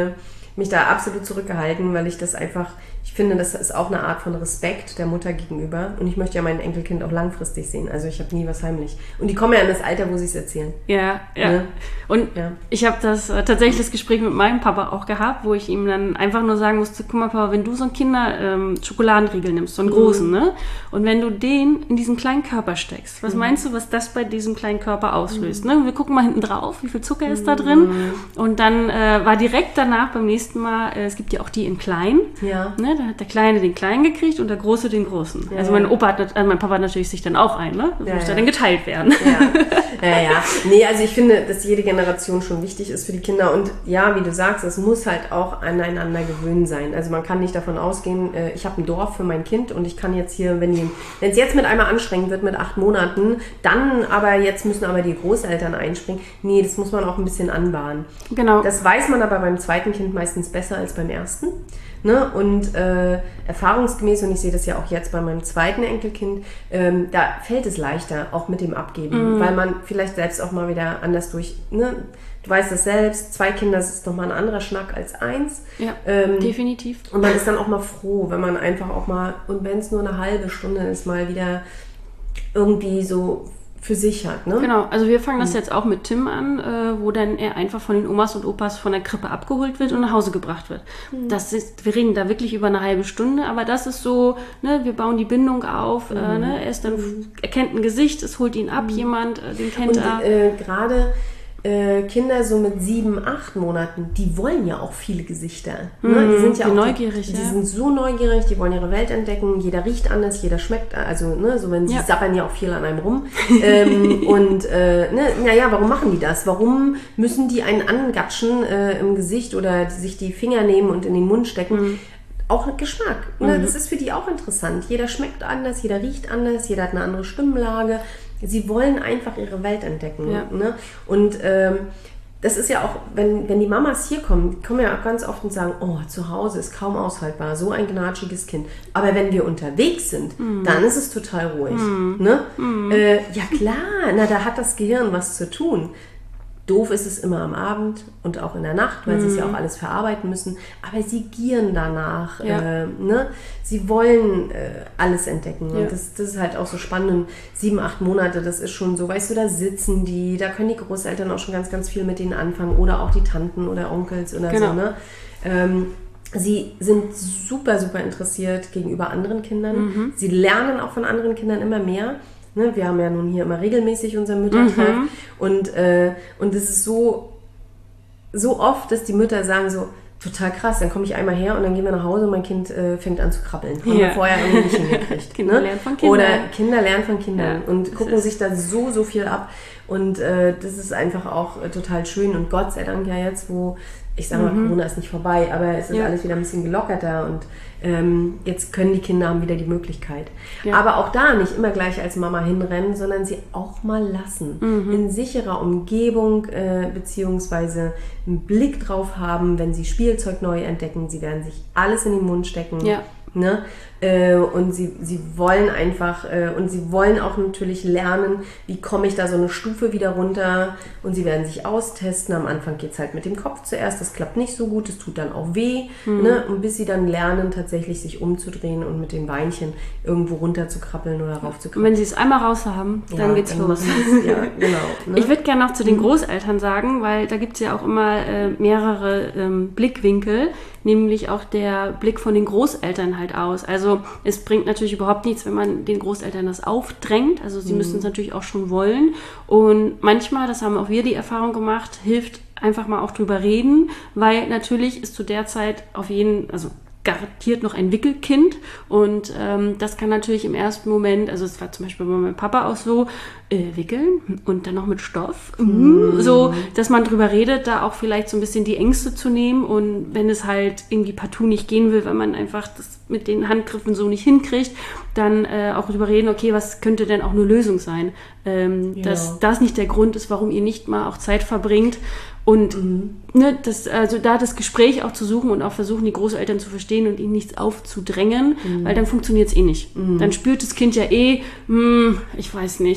mich da absolut zurückgehalten, weil ich das einfach, ich finde, das ist auch eine Art von Respekt der Mutter gegenüber. Und ich möchte ja mein Enkelkind auch langfristig sehen. Also ich habe nie was heimlich. Und die kommen ja in das Alter, wo sie es erzählen. Ja, ja. Ne? Und Ja. ich habe das äh, tatsächlich das Gespräch mit meinem Papa auch gehabt, wo ich ihm dann einfach nur sagen musste, guck mal Papa, wenn du so einen Kinder-Schokoladenriegel nimmst, so einen großen, ne? Und wenn du den in diesen kleinen Körper steckst, was meinst du, was das bei diesem kleinen Körper auslöst? Ne? Wir gucken mal hinten drauf, wie viel Zucker ist da drin. Und dann äh, war direkt danach beim nächsten Mal, äh, es gibt ja auch die in klein. Ja. Ne? Da hat der Kleine den Kleinen gekriegt und der Große den Großen. Ja, also mein ja. Opa hat, nat- also mein Papa hat natürlich sich dann auch ein, ne? Das Ja, muss ja ja. dann geteilt werden. Ja. ja, ja. Nee, also ich finde, dass jede Generation schon wichtig ist für die Kinder. Und ja, wie du sagst, es muss halt auch aneinander gewöhnt sein. Also man kann nicht davon ausgehen, äh, ich habe ein Dorf für mein Kind und ich kann jetzt hier, wenn die, wenn es jetzt mit einmal anstrengend wird mit acht Monaten, dann aber jetzt müssen aber die Großeltern einspringen. Nee, das muss man auch ein bisschen anbahnen. Genau. Das weiß man aber beim zweiten Kind meistens besser als beim ersten. Ne? Und äh, erfahrungsgemäß, und ich sehe das ja auch jetzt bei meinem zweiten Enkelkind, ähm, da fällt es leichter, auch mit dem Abgeben, weil man vielleicht selbst auch mal wieder anders durch, ne? Du weißt das selbst, zwei Kinder, das ist nochmal ein anderer Schnack als eins. Ja, Ähm, definitiv. Und man ist dann auch mal froh, wenn man einfach auch mal, und wenn es nur eine halbe Stunde ist, mal wieder irgendwie so für sich hat. Ne? Genau, also wir fangen das jetzt auch mit Tim an, äh, wo dann er einfach von den Omas und Opas von der Krippe abgeholt wird und nach Hause gebracht wird. Das ist, wir reden da wirklich über eine halbe Stunde, aber das ist so, ne, wir bauen die Bindung auf, äh, ne, er ist dann, er kennt ein Gesicht, es holt ihn ab, jemand, äh, den kennt Und er. äh, gerade äh, Kinder so mit sieben, acht Monaten, die wollen ja auch viele Gesichter. Ne? Die sind ja die auch neugierig, Die, die ja. sind so neugierig, die wollen ihre Welt entdecken. Jeder riecht anders, jeder schmeckt, also ne, so wenn sie Ja. sappern ja auch viel an einem rum. ähm, und äh, ne, naja, warum machen die das? Warum müssen die einen angatschen äh, im Gesicht oder sich die Finger nehmen und in den Mund stecken? Mhm. Auch Geschmack. Ne? Das ist für die auch interessant. Jeder schmeckt anders, jeder riecht anders, jeder hat eine andere Stimmlage. Sie wollen einfach ihre Welt entdecken. Ja. Ne? Und ähm, das ist ja auch, wenn, wenn die Mamas hier kommen, die kommen ja auch ganz oft und sagen, oh, zu Hause ist kaum aushaltbar, so ein gnatschiges Kind. Aber wenn wir unterwegs sind, Mhm. dann ist es total ruhig. Ne? Äh, ja klar, na, da hat das Gehirn was zu tun. Doof ist es immer am Abend und auch in der Nacht, weil sie es ja auch alles verarbeiten müssen. Aber sie gieren danach. Ja. Äh, ne? Sie wollen äh, alles entdecken. Ja. Und das, das ist halt auch so spannend. Und sieben, acht Monate, das ist schon so, weißt du, da sitzen die, da können die Großeltern auch schon ganz, ganz viel mit denen anfangen. Oder auch die Tanten oder Onkels oder Genau. so. Ne? Ähm, Sie sind super, super interessiert gegenüber anderen Kindern. Mhm. Sie lernen auch von anderen Kindern immer mehr. Ne, wir haben ja nun hier immer regelmäßig unseren Müttertreff Mhm. und äh, und es ist so so oft, dass die Mütter sagen so, total krass, dann komme ich einmal her und dann gehen wir nach Hause und mein Kind äh, fängt an zu krabbeln. Haben Ja. wir vorher irgendwie nicht hingekriegt. Kinder ne? lernen von Kindern. Oder Kinder lernen von Kindern Ja, und das gucken ist- sich da so, so viel ab. Und äh, das ist einfach auch äh, total schön und Gott sei Dank ja jetzt, wo, ich sag mal, Corona ist nicht vorbei, aber es ist Ja. alles wieder ein bisschen gelockerter und ähm, jetzt können die Kinder haben wieder die Möglichkeit. Ja. Aber auch da nicht immer gleich als Mama hinrennen, sondern sie auch mal lassen. Mhm. In sicherer Umgebung äh, beziehungsweise einen Blick drauf haben, wenn sie Spielzeug neu entdecken. Sie werden sich alles in den Mund stecken. Ja. Ne? Äh, und sie, sie wollen einfach, äh, und sie wollen auch natürlich lernen, wie komme ich da so eine Stufe wieder runter, und sie werden sich austesten. Am Anfang geht es halt mit dem Kopf zuerst, das klappt nicht so gut, das tut dann auch weh, ne? Und bis sie dann lernen, tatsächlich sich umzudrehen und mit den Beinchen irgendwo runter zu krabbeln oder rauf zu Und krabbeln. wenn sie es einmal raus haben, dann Ja, geht's dann los. machen sie's, ja, genau. Ne? Ich würde gerne noch zu den Großeltern sagen, weil da gibt es ja auch immer äh, mehrere ähm, Blickwinkel, nämlich auch der Blick von den Großeltern halt aus. Also es bringt natürlich überhaupt nichts, wenn man den Großeltern das aufdrängt. Also sie müssen es natürlich auch schon wollen. Und manchmal, das haben auch wir die Erfahrung gemacht, hilft einfach mal auch drüber reden, weil natürlich ist zu der Zeit auf jeden, also garantiert noch ein Wickelkind, und ähm, das kann natürlich im ersten Moment, also es war zum Beispiel bei meinem Papa auch so, äh, wickeln und dann noch mit Stoff, mm. so, dass man drüber redet, da auch vielleicht so ein bisschen die Ängste zu nehmen, und wenn es halt irgendwie partout nicht gehen will, weil man einfach das mit den Handgriffen so nicht hinkriegt, dann äh, auch drüber reden, okay, was könnte denn auch eine Lösung sein, ähm, Ja. dass das nicht der Grund ist, warum ihr nicht mal auch Zeit verbringt. Und ne, das, also da das Gespräch auch zu suchen und auch versuchen, die Großeltern zu verstehen und ihnen nichts aufzudrängen, weil dann funktioniert es eh nicht. Dann spürt das Kind ja eh, hm, ich weiß nicht.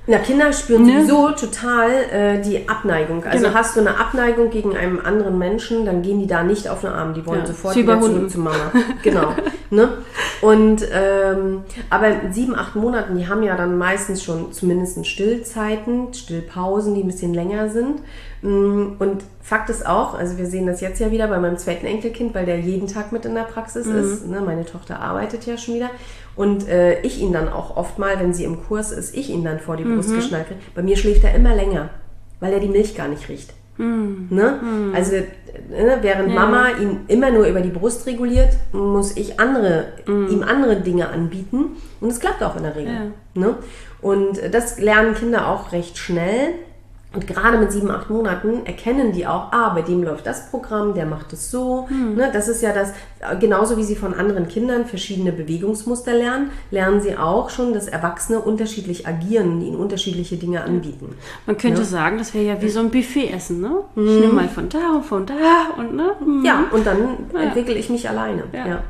Na, Kinder spüren Ne? sowieso total äh, die Abneigung. Also Genau. hast du eine Abneigung gegen einen anderen Menschen, dann gehen die da nicht auf den Arm. Die wollen Ja, sofort ist wie bei wieder zurück Hunden. zu Mama. Genau. Ne? Und ähm, aber in sieben, acht Monaten, die haben ja dann meistens schon zumindest Stillzeiten, Stillpausen, die ein bisschen länger sind. Und Fakt ist auch, also wir sehen das jetzt ja wieder bei meinem zweiten Enkelkind, weil der jeden Tag mit in der Praxis Mhm. ist. Ne? Meine Tochter arbeitet ja schon wieder. Und äh, ich ihn dann auch oft mal, wenn sie im Kurs ist, ich ihn dann vor die Brust Mhm. geschnallt kriege. Bei mir schläft er immer länger, weil er die Milch gar nicht riecht. Mhm. Ne? Also äh, während Ja. Mama ihn immer nur über die Brust reguliert, muss ich andere, ihm andere Dinge anbieten. Und es klappt auch in der Regel. Ja. Ne? Und das lernen Kinder auch recht schnell. Und gerade mit sieben, acht Monaten erkennen die auch, ah, bei dem läuft das Programm, der macht es so. Ne, das ist ja das, genauso wie sie von anderen Kindern verschiedene Bewegungsmuster lernen, lernen sie auch schon, dass Erwachsene unterschiedlich agieren, die ihnen unterschiedliche Dinge anbieten. Man könnte Ja. sagen, das wäre ja wie so ein Buffet essen, ne? Ich nehme mal von da und von da und ne? Mhm. Ja, und dann Ja. entwickle ich mich alleine. Ja. Ja.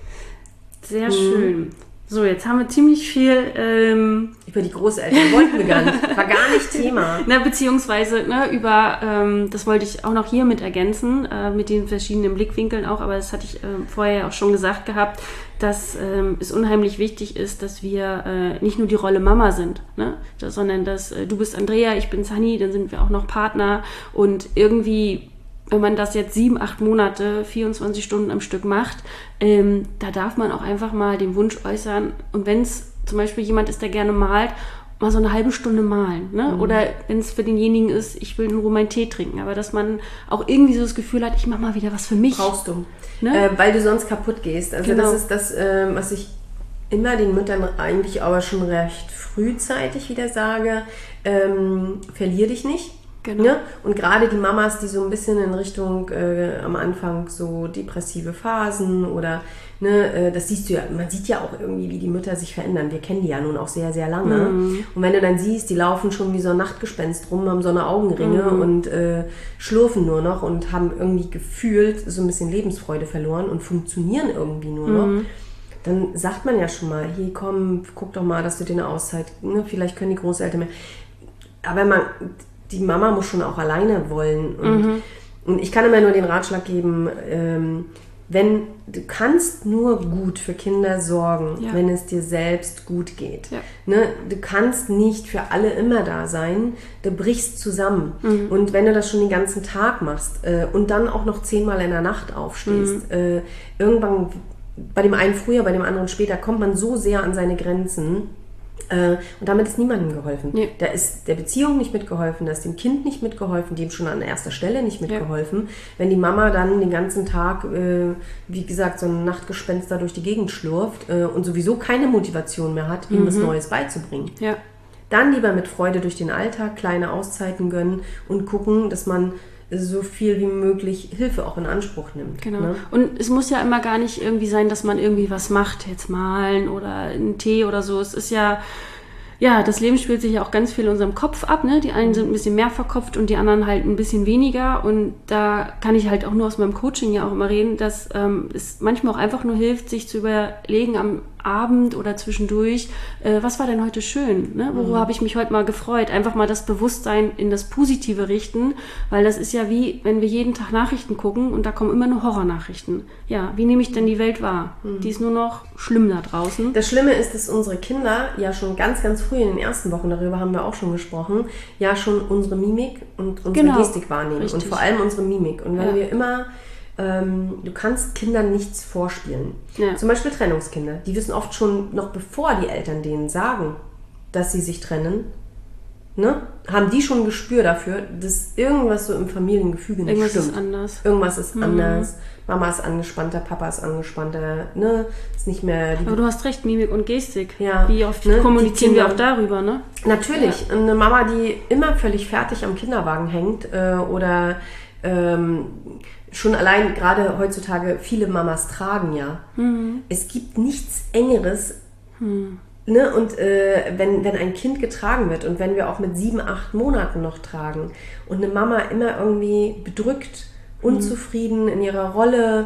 Sehr schön. So, jetzt haben wir ziemlich viel, ähm, Über die Großeltern wollten wir gar nicht. War gar nicht Thema. na, beziehungsweise ne, über, ähm, das wollte ich auch noch hier mit ergänzen, äh, mit den verschiedenen Blickwinkeln auch, aber das hatte ich äh, vorher auch schon gesagt gehabt, dass ähm, es unheimlich wichtig ist, dass wir äh, nicht nur die Rolle Mama sind, ne, das, sondern dass äh, du bist Andrea, ich bin Sunny, dann sind wir auch noch Partner und irgendwie, wenn man das jetzt sieben, acht Monate, vierundzwanzig Stunden am Stück macht, ähm, da darf man auch einfach mal den Wunsch äußern. Und wenn es zum Beispiel jemand ist, der gerne malt, mal so eine halbe Stunde malen. Ne? Mhm. Oder wenn es für denjenigen ist, ich will in Ruhe meinen Tee trinken. Aber dass man auch irgendwie so das Gefühl hat, ich mache mal wieder was für mich. Brauchst du. Ne? Äh, weil du sonst kaputt gehst. Also Genau. das ist das, ähm, was ich immer den Müttern eigentlich aber schon recht frühzeitig wieder sage. Ähm, verlier dich nicht. Genau. Ne? Und gerade die Mamas, die so ein bisschen in Richtung äh, am Anfang so depressive Phasen oder ne, äh, das siehst du ja, man sieht ja auch irgendwie, wie die Mütter sich verändern. Wir kennen die ja nun auch sehr, sehr lange. Mhm. Und wenn du dann siehst, die laufen schon wie so ein Nachtgespenst rum, haben so eine Augenringe Mhm. und äh, schlurfen nur noch und haben irgendwie gefühlt so ein bisschen Lebensfreude verloren und funktionieren irgendwie nur noch. Mhm. Dann sagt man ja schon mal, hier komm, guck doch mal, dass du dir eine Auszeit, ne, vielleicht können die Großeltern mehr. Aber man, die Mama muss schon auch alleine wollen. Und, Mhm. und ich kann immer nur den Ratschlag geben, ähm, wenn du kannst nur gut für Kinder sorgen, Ja. wenn es dir selbst gut geht. Ja. Ne? Du kannst nicht für alle immer da sein, du brichst zusammen. Mhm. Und wenn du das schon den ganzen Tag machst äh, und dann auch noch zehnmal in der Nacht aufstehst, Mhm. äh, irgendwann, bei dem einen früher, bei dem anderen später, kommt man so sehr an seine Grenzen. Äh, und damit ist niemandem geholfen. Nee. Da ist der Beziehung nicht mitgeholfen, da ist dem Kind nicht mitgeholfen, dem schon an erster Stelle nicht mitgeholfen. Wenn die Mama dann den ganzen Tag, äh, wie gesagt, so ein Nachtgespenst da durch die Gegend schlurft äh, und sowieso keine Motivation mehr hat, ihm was Neues beizubringen. Ja. Dann lieber mit Freude durch den Alltag kleine Auszeiten gönnen und gucken, dass man so viel wie möglich Hilfe auch in Anspruch nimmt. Genau. Ne? Und es muss ja immer gar nicht irgendwie sein, dass man irgendwie was macht, jetzt malen oder einen Tee oder so. Es ist ja, ja, das Leben spielt sich ja auch ganz viel in unserem Kopf ab. Ne? Die einen sind ein bisschen mehr verkopft und die anderen halt ein bisschen weniger. Und da kann ich halt auch nur aus meinem Coaching ja auch immer reden, dass ähm, es manchmal auch einfach nur hilft, sich zu überlegen am Abend oder zwischendurch, äh, was war denn heute schön? Ne? Worüber Mhm. habe ich mich heute mal gefreut? Einfach mal das Bewusstsein in das Positive richten, weil das ist ja wie, wenn wir jeden Tag Nachrichten gucken und da kommen immer nur Horrornachrichten. Ja, wie nehme ich denn die Welt wahr? Mhm. Die ist nur noch schlimm da draußen. Das Schlimme ist, dass unsere Kinder ja schon ganz, ganz früh in den ersten Wochen, darüber haben wir auch schon gesprochen, ja schon unsere Mimik und unsere Genau, Gestik wahrnehmen. richtig. Und vor allem unsere Mimik. Und wenn Ja. wir immer, ähm, du kannst Kindern nichts vorspielen. Ja. Zum Beispiel Trennungskinder. Die wissen oft schon, noch bevor die Eltern denen sagen, dass sie sich trennen, ne, haben die schon ein Gespür dafür, dass irgendwas so im Familiengefüge nicht Irgendwas stimmt. ist anders. Irgendwas ist anders. Mama ist angespannter, Papa ist angespannter, ne? Ist nicht mehr die Aber du hast recht, Mimik und Gestik. Ja, Wie oft ne, kommunizieren die wir Kinder- auch darüber, ne? Natürlich. Eine Mama, die immer völlig fertig am Kinderwagen hängt äh, oder ähm, schon allein gerade heutzutage viele Mamas tragen ja. Mhm. Es gibt nichts Engeres. Hm. Ne? Und äh, wenn, wenn ein Kind getragen wird und wenn wir auch mit sieben, acht Monaten noch tragen und eine Mama immer irgendwie bedrückt, unzufrieden in ihrer Rolle,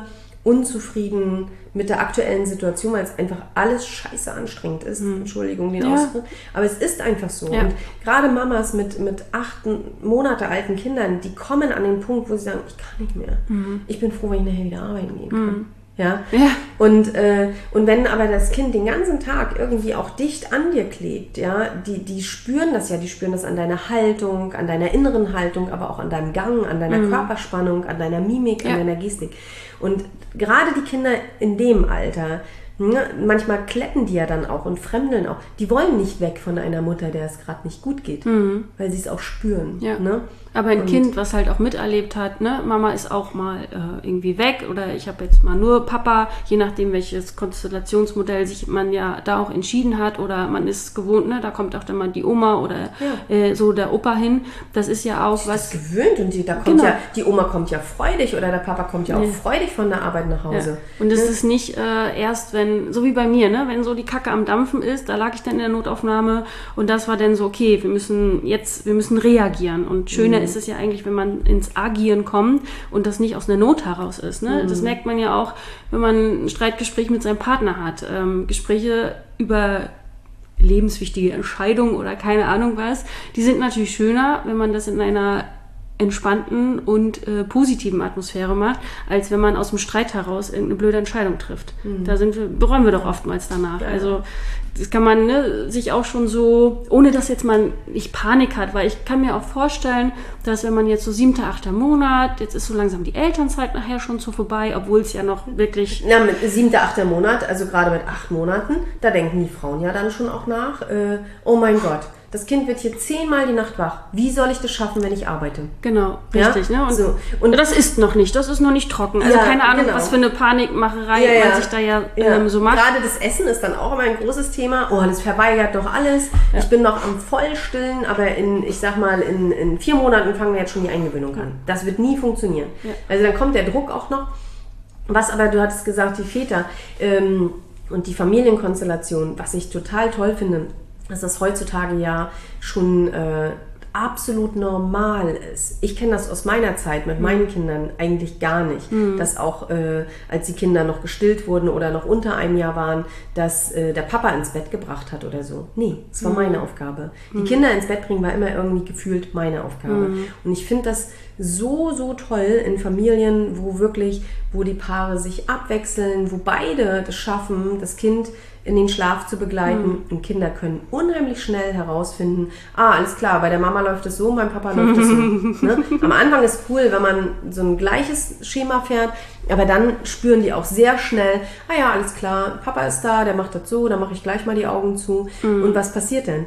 unzufrieden mit der aktuellen Situation, weil es einfach alles scheiße anstrengend ist. Mhm. Entschuldigung den ja. Ausdruck. Aber es ist einfach so. Ja. Und gerade Mamas mit, mit acht Monate alten Kindern, die kommen an den Punkt, wo sie sagen, ich kann nicht mehr. Mhm. Ich bin froh, wenn ich nachher wieder arbeiten gehen kann. Mhm. Ja? ja. Und, äh, und wenn aber das Kind den ganzen Tag irgendwie auch dicht an dir klebt, ja, die, die spüren das ja, die spüren das an deiner Haltung, an deiner inneren Haltung, aber auch an deinem Gang, an deiner mhm. Körperspannung, an deiner Mimik, ja. an deiner Gestik. Und gerade die Kinder in dem Alter, ne, manchmal kletten die ja dann auch und fremdeln auch. Die wollen nicht weg von einer Mutter, der es gerade nicht gut geht, mhm. weil sie es auch spüren. Ja. Ne? Aber ein und Kind, was halt auch miterlebt hat, ne, Mama ist auch mal äh, irgendwie weg oder ich habe jetzt mal nur Papa, je nachdem welches Konstellationsmodell sich man ja da auch entschieden hat oder man ist gewohnt, ne, da kommt auch dann mal die Oma oder ja. äh, so der Opa hin. Das ist ja auch sie was... ist gewöhnt und die, da kommt genau. ja, die Oma kommt ja freudig oder der Papa kommt ja auch ja. freudig von der Arbeit nach Hause. Ja. Und es ne? ist nicht äh, erst, wenn, so wie bei mir, ne, wenn so die Kacke am Dampfen ist, da lag ich dann in der Notaufnahme und das war dann so, okay, wir müssen jetzt, wir müssen reagieren und schöner mhm. ist es ja eigentlich, wenn man ins Agieren kommt und das nicht aus einer Not heraus ist. Ne? Mhm. Das merkt man ja auch, wenn man ein Streitgespräch mit seinem Partner hat. Ähm, Gespräche über lebenswichtige Entscheidungen oder keine Ahnung was, die sind natürlich schöner, wenn man das in einer entspannten und äh, positiven Atmosphäre macht, als wenn man aus dem Streit heraus irgendeine blöde Entscheidung trifft. Mhm. Da sind wir, bereuen wir doch oftmals danach. Ja. Also das kann man ne, sich auch schon so, ohne dass jetzt man nicht Panik hat, weil ich kann mir auch vorstellen, dass wenn man jetzt so siebter, achter Monat, jetzt ist so langsam die Elternzeit nachher schon so vorbei, obwohl es ja noch wirklich... Ja, mit siebter, achter Monat, also gerade mit acht Monaten, da denken die Frauen ja dann schon auch nach, äh, oh mein Gott, das Kind wird hier zehnmal die Nacht wach. Wie soll ich das schaffen, wenn ich arbeite? Genau, richtig. Ja? Ne? Und, so. Und das ist noch nicht, das ist noch nicht trocken. Also ja, keine Ahnung, genau. was für eine Panikmacherei ja, ja. man sich da ja, ja. Ähm, so macht. Gerade das Essen ist dann auch immer ein großes Thema. Oh, das verweigert doch alles. Ja. Ich bin noch am Vollstillen, aber in, ich sag mal, in, in vier Monaten fangen wir jetzt schon die Eingewöhnung an. Das wird nie funktionieren. Ja. Also dann kommt der Druck auch noch. Was aber, du hattest gesagt, die Väter ähm, und die Familienkonstellation, was ich total toll finde, dass das heutzutage ja schon äh, absolut normal ist. Ich kenne das aus meiner Zeit mit meinen Kindern eigentlich gar nicht, mhm. dass auch äh, als die Kinder noch gestillt wurden oder noch unter einem Jahr waren, dass äh, der Papa ins Bett gebracht hat oder so. Nee, das war mhm. meine Aufgabe. Die mhm. Kinder ins Bett bringen war immer irgendwie gefühlt meine Aufgabe. Mhm. Und ich finde das so, so toll in Familien, wo wirklich, wo die Paare sich abwechseln, wo beide das schaffen, das Kind in den Schlaf zu begleiten. Mhm. Und Kinder können unheimlich schnell herausfinden, ah, alles klar, bei der Mama läuft es so, beim Papa läuft es so. Ne? Am Anfang ist cool, wenn man so ein gleiches Schema fährt, aber dann spüren die auch sehr schnell, ah ja, alles klar, Papa ist da, der macht das so, dann mache ich gleich mal die Augen zu. Mhm. Und was passiert denn?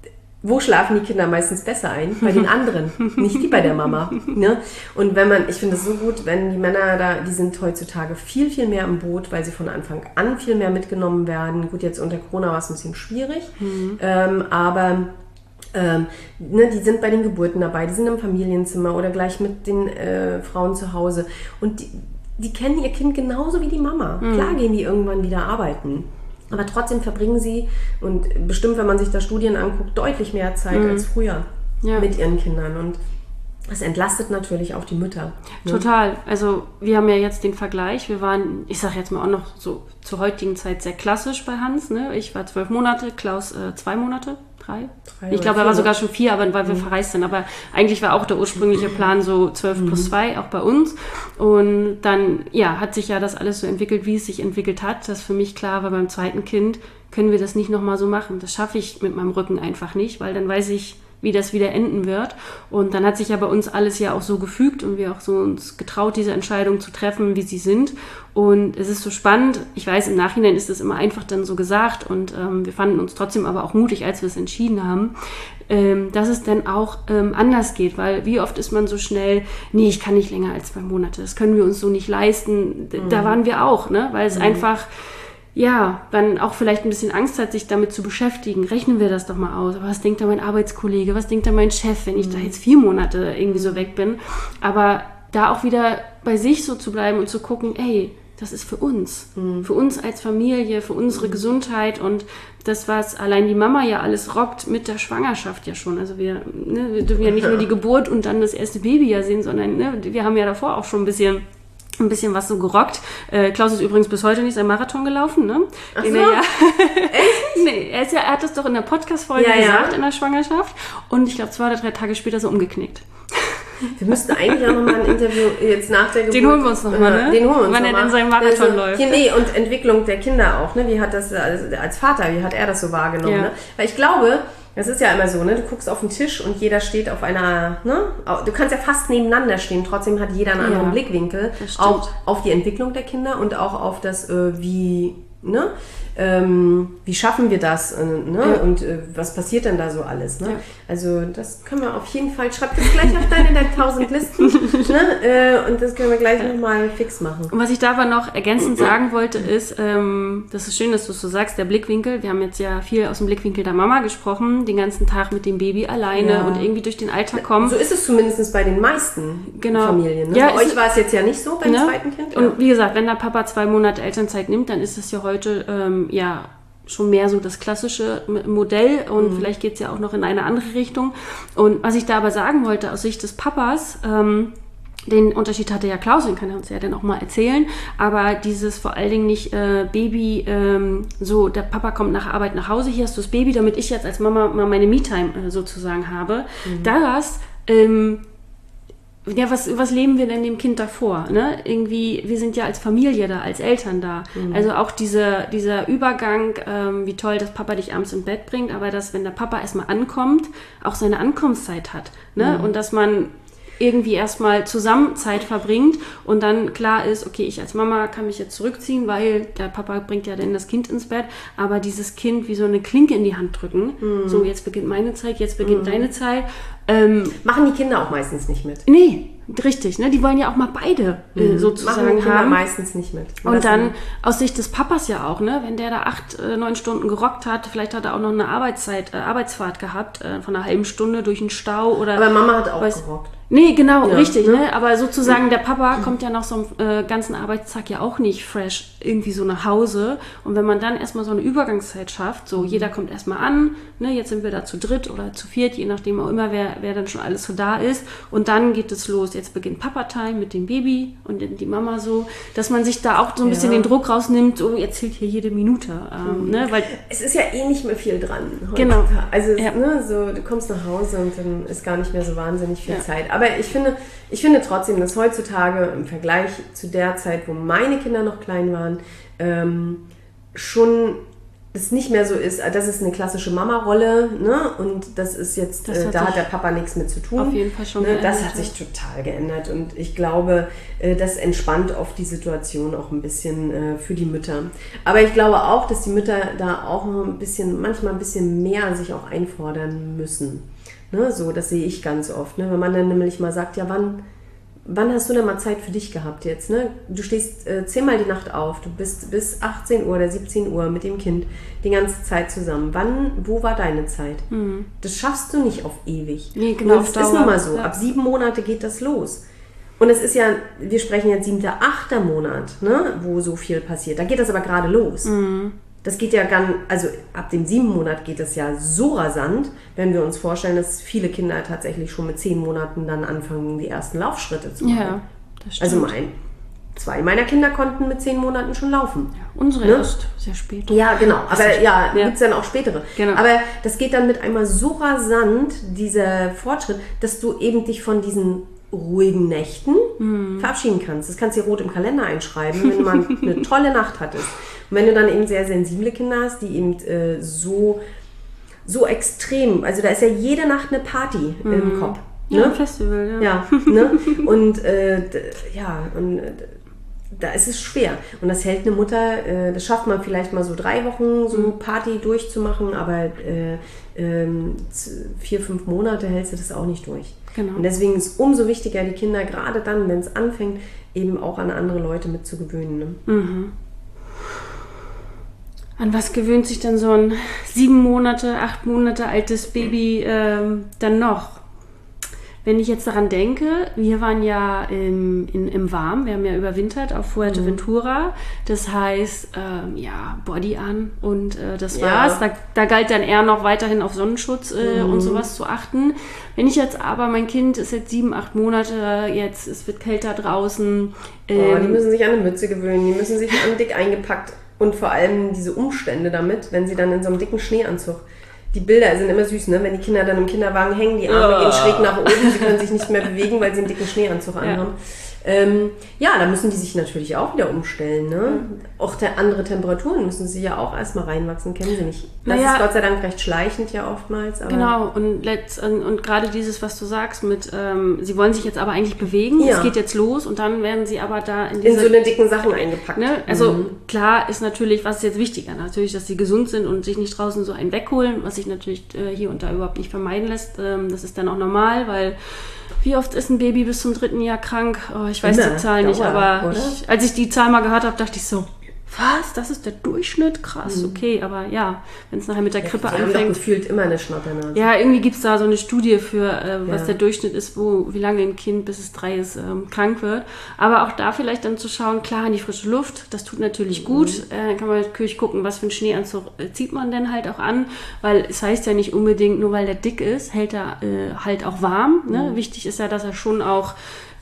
Wo schlafen die Kinder meistens besser ein? Bei den anderen, nicht die bei der Mama. Ne? Und wenn man, ich finde es so gut, wenn die Männer da, die sind heutzutage viel, viel mehr im Boot, weil sie von Anfang an viel mehr mitgenommen werden. Gut, jetzt unter Corona war es ein bisschen schwierig, mhm. ähm, aber ähm, ne, die sind bei den Geburten dabei, die sind im Familienzimmer oder gleich mit den äh, Frauen zu Hause. Und die, die kennen ihr Kind genauso wie die Mama. Mhm. Klar gehen die irgendwann wieder arbeiten. Aber trotzdem verbringen sie, und bestimmt, wenn man sich da Studien anguckt, deutlich mehr Zeit mhm. als früher ja. mit ihren Kindern. Und das entlastet natürlich auch die Mütter. Ne? Total. Also wir haben ja jetzt den Vergleich. Wir waren, ich sage jetzt mal auch noch so zur heutigen Zeit sehr klassisch bei Hans. Ne? Ich war zwölf Monate, Klaus äh, zwei Monate. Drei? Drei ich glaube, er war sogar schon vier, aber weil wir mhm. verreist sind. Aber eigentlich war auch der ursprüngliche Plan so zwölf mhm. plus zwei, auch bei uns. Und dann ja, hat sich ja das alles so entwickelt, wie es sich entwickelt hat. Das für mich klar war, beim zweiten Kind können wir das nicht nochmal so machen. Das schaffe ich mit meinem Rücken einfach nicht, weil dann weiß ich, wie das wieder enden wird. Und dann hat sich ja bei uns alles ja auch so gefügt und wir auch so uns getraut, diese Entscheidungen zu treffen, wie sie sind. Und es ist so spannend. Ich weiß, im Nachhinein ist es immer einfach dann so gesagt und ähm, wir fanden uns trotzdem aber auch mutig, als wir es entschieden haben, ähm, dass es dann auch ähm, anders geht, weil wie oft ist man so schnell, nee, ich kann nicht länger als zwei Monate, das können wir uns so nicht leisten. Mhm. Da waren wir auch, ne, weil es mhm. einfach ja, dann auch vielleicht ein bisschen Angst hat, sich damit zu beschäftigen. Rechnen wir das doch mal aus. Aber was denkt da mein Arbeitskollege? Was denkt da mein Chef, wenn ich mhm. da jetzt vier Monate irgendwie so weg bin? Aber da auch wieder bei sich so zu bleiben und zu gucken, ey, das ist für uns. Mhm. Für uns als Familie, für unsere mhm. Gesundheit und das, was allein die Mama ja alles rockt mit der Schwangerschaft ja schon. Also wir, ne, wir dürfen ja nicht nur die Geburt und dann das erste Baby ja sehen, sondern ne, wir haben ja davor auch schon ein bisschen ein bisschen was so gerockt. Äh, Klaus ist übrigens bis heute nicht sein Marathon gelaufen, ne? Ach Den so? er ja, Echt? nee, er, ist ja, er hat das doch in der Podcast-Folge Ja, ja. gesagt, in der Schwangerschaft. Und ich glaube, zwei oder drei Tage später so umgeknickt. Wir müssten eigentlich auch nochmal ein Interview jetzt nach der Geburt. Den holen wir uns nochmal, ne? Den holen wir uns Wann noch er mal. denn seinen Marathon also, läuft. Hier, nee, und Entwicklung der Kinder auch, ne? Wie hat das als, als Vater, wie hat er das so wahrgenommen, Ja. ne? Weil ich glaube, das ist ja immer so, ne? Du guckst auf den Tisch und jeder steht auf einer, ne? Du kannst ja fast nebeneinander stehen, trotzdem hat jeder einen anderen Ja, Blickwinkel. das stimmt. Auch auf die Entwicklung der Kinder und auch auf das, äh, wie, ne? Ähm, wie schaffen wir das, äh, ne? Ja. Und äh, was passiert denn da so alles, ne? Ja. Also das können wir auf jeden Fall, schreib das gleich auf deine der tausend Listen, ne? Äh, und das können wir gleich nochmal fix machen. Und was ich da aber noch ergänzend sagen wollte, ist, ähm, das ist schön, dass du es so sagst, der Blickwinkel. Wir haben jetzt ja viel aus dem Blickwinkel der Mama gesprochen, den ganzen Tag mit dem Baby alleine Ja. und irgendwie durch den Alltag kommen. So ist es zumindest bei den meisten Genau. Familien. Ne? Ja, Bei ist- euch war es jetzt ja nicht so beim Ne? zweiten Kind. Und wie gesagt, wenn der Papa zwei Monate Elternzeit nimmt, dann ist es ja heute ähm, ja schon mehr so das klassische M- Modell und vielleicht geht es ja auch noch in eine andere Richtung. Und was ich da aber sagen wollte, aus Sicht des Papas, ähm, den Unterschied hatte ja Klaus, den kann er uns ja dann auch mal erzählen, aber dieses vor allen Dingen nicht äh, Baby, ähm, so der Papa kommt nach Arbeit nach Hause, hier hast du das Baby, damit ich jetzt als Mama mal meine Me-Time äh, sozusagen habe. Da war's, ähm, ja, was, was leben wir denn dem Kind davor? Ne? Irgendwie, wir sind ja als Familie da, als Eltern da. Also auch diese, dieser Übergang, ähm, wie toll, dass Papa dich abends ins Bett bringt, aber dass, wenn der Papa erstmal ankommt, auch seine Ankunftszeit hat. Ne? Und dass man irgendwie erstmal zusammen Zeit verbringt und dann klar ist, okay, ich als Mama kann mich jetzt zurückziehen, weil der Papa bringt ja dann das Kind ins Bett, aber dieses Kind wie so eine Klinke in die Hand drücken, so jetzt beginnt meine Zeit, jetzt beginnt deine Zeit. Ähm, Machen die Kinder auch meistens nicht mit. nee, richtig, ne? Die wollen ja auch mal beide äh, Machen die sozusagen Kinder haben. meistens nicht mit. Und dann aus Sicht des Papas ja auch, ne? Wenn der da acht, äh, neun Stunden gerockt hat, vielleicht hat er auch noch eine Arbeitszeit, äh, Arbeitsfahrt gehabt, äh, von einer halben Stunde durch den Stau oder. Aber Mama hat auch weiß- gerockt. Nee, genau, Ja, richtig, ne? ne? Aber sozusagen der Papa kommt ja nach so einem äh, ganzen Arbeitstag ja auch nicht fresh irgendwie so nach Hause. Und wenn man dann erstmal so eine Übergangszeit schafft, so jeder kommt erstmal an, ne? Jetzt sind wir da zu dritt oder zu viert, je nachdem auch immer, wer, wer dann schon alles so da ist. Und dann geht es los. Jetzt beginnt Papa-Time mit dem Baby und dann die Mama so, dass man sich da auch so ein bisschen Ja. den Druck rausnimmt, so jetzt zählt hier jede Minute. Ähm, ne? Weil Es ist ja eh nicht mehr viel dran. Genau. heutzutage. Also es, Ja. ne, so, du kommst nach Hause und dann ist gar nicht mehr so wahnsinnig viel Ja. Zeit. Aber ich finde, ich finde trotzdem, dass heutzutage im Vergleich zu der Zeit, wo meine Kinder noch klein waren, ähm, schon es nicht mehr so ist, das ist eine klassische Mama-Rolle, ne? Und das ist jetzt, Das äh, hat da sich hat der Papa nichts mit zu tun. auf jeden Fall schon ne? Das geändert, hat sich ja. total geändert und ich glaube, äh, das entspannt oft die Situation auch ein bisschen äh, für die Mütter. Aber ich glaube auch, dass die Mütter da auch noch ein bisschen, manchmal ein bisschen mehr sich auch einfordern müssen. Ne? So, das sehe ich ganz oft. Ne? Wenn man dann nämlich mal sagt, ja, wann, wann hast du denn mal Zeit für dich gehabt jetzt? Ne? Du stehst äh, zehnmal die Nacht auf, du bist bis achtzehn Uhr oder siebzehn Uhr mit dem Kind die ganze Zeit zusammen. Wann, wo war deine Zeit? Mhm. Das schaffst du nicht auf ewig. Nee, genau, Und auf das ist Dauer. nun mal so. Ja. Ab sieben Monate geht das los. Und es ist ja, wir sprechen jetzt siebter, achter Monat, ne, wo so viel passiert. Da geht das aber gerade los. Mhm. Das geht ja ganz, also ab dem sieben Monat geht das ja so rasant, wenn wir uns vorstellen, dass viele Kinder tatsächlich schon mit zehn Monaten dann anfangen, die ersten Laufschritte zu machen. ja, das stimmt. Also mein, zwei meiner Kinder konnten mit zehn Monaten schon laufen. Unsere ne? erst sehr spät. Ja, genau. Aber ja, Ja. gibt es dann auch spätere. Genau. Aber das geht dann mit einmal so rasant, dieser Fortschritt, dass du eben dich von diesen ruhigen Nächten Mhm. verabschieden kannst. Das kannst du dir rot im Kalender einschreiben, wenn du mal eine tolle Nacht hattest. Und wenn du dann eben sehr sensible Kinder hast, die eben äh, so, so extrem, also da ist ja jede Nacht eine Party im Kopf. Ja, Ne? ein Festival, ja. Ja, ne? Und äh, d- ja, und äh, da ist es schwer. Und das hält eine Mutter, äh, das schafft man vielleicht mal so drei Wochen, so Party durchzumachen, aber äh, ähm, z- vier, fünf Monate hältst du das auch nicht durch. Genau. Und deswegen ist es umso wichtiger, die Kinder gerade dann, wenn es anfängt, eben auch an andere Leute mitzugewöhnen. Ne? An was gewöhnt sich denn so ein sieben Monate, acht Monate altes Baby ähm, dann noch? wenn ich jetzt daran denke, wir waren ja im, in, im Warm, wir haben ja überwintert auf Fuerteventura. Das heißt, ähm, ja, Body an und äh, das war's. Ja. Da, da galt dann eher noch weiterhin auf Sonnenschutz äh, Mhm. und sowas zu achten. Wenn ich jetzt aber, mein Kind ist jetzt sieben, acht Monate, jetzt es wird kälter draußen. Ähm, Oh, die müssen sich an eine Mütze gewöhnen, die müssen sich an dick eingepackt und vor allem diese Umstände damit, wenn sie dann in so einem dicken Schneeanzug. Die Bilder sind immer süß, ne? Wenn die Kinder dann im Kinderwagen hängen, die Arme Ja. gehen schräg nach oben, sie können sich nicht mehr bewegen, weil sie einen dicken Schneeanzug anhaben. Ähm, ja, da müssen die sich natürlich auch wieder umstellen. Ne? Auch der andere Temperaturen müssen sie ja auch erstmal reinwachsen, kennen sie nicht. Das Naja, ist Gott sei Dank recht schleichend ja oftmals. Aber Genau, und, letzt, und, und gerade dieses, was du sagst, mit, ähm, sie wollen sich jetzt aber eigentlich bewegen, Ja. es geht jetzt los und dann werden sie aber da in in diese... so eine dicken Sachen eingepackt. Ne? Also klar ist natürlich, was ist jetzt wichtiger? Natürlich, dass sie gesund sind und sich nicht draußen so einen wegholen, was sich natürlich äh, hier und da überhaupt nicht vermeiden lässt. Ähm, das ist dann auch normal, weil wie oft ist ein Baby bis zum dritten Jahr krank? Oh, ich weiß Immer. die Zahl nicht, Dauer, aber oder? ich, als ich die Zahl mal gehört habe, dachte ich so, was? Das ist der Durchschnitt? Krass, okay, aber ja, wenn es nachher mit der Grippe Die haben doch anfängt. gefühlt immer eine Schnatternase. Ja, irgendwie gibt es da so eine Studie für, äh, was Ja. der Durchschnitt ist, wo wie lange ein Kind, bis es drei ist, ähm, krank wird. Aber auch da vielleicht dann zu schauen, klar, in die frische Luft, das tut natürlich gut. Äh, dann kann man natürlich gucken, was für einen Schneeanzug äh, zieht man denn halt auch an. Weil es heißt ja nicht unbedingt, nur weil der dick ist, hält er äh, halt auch warm. Ne? Wichtig ist ja, dass er schon auch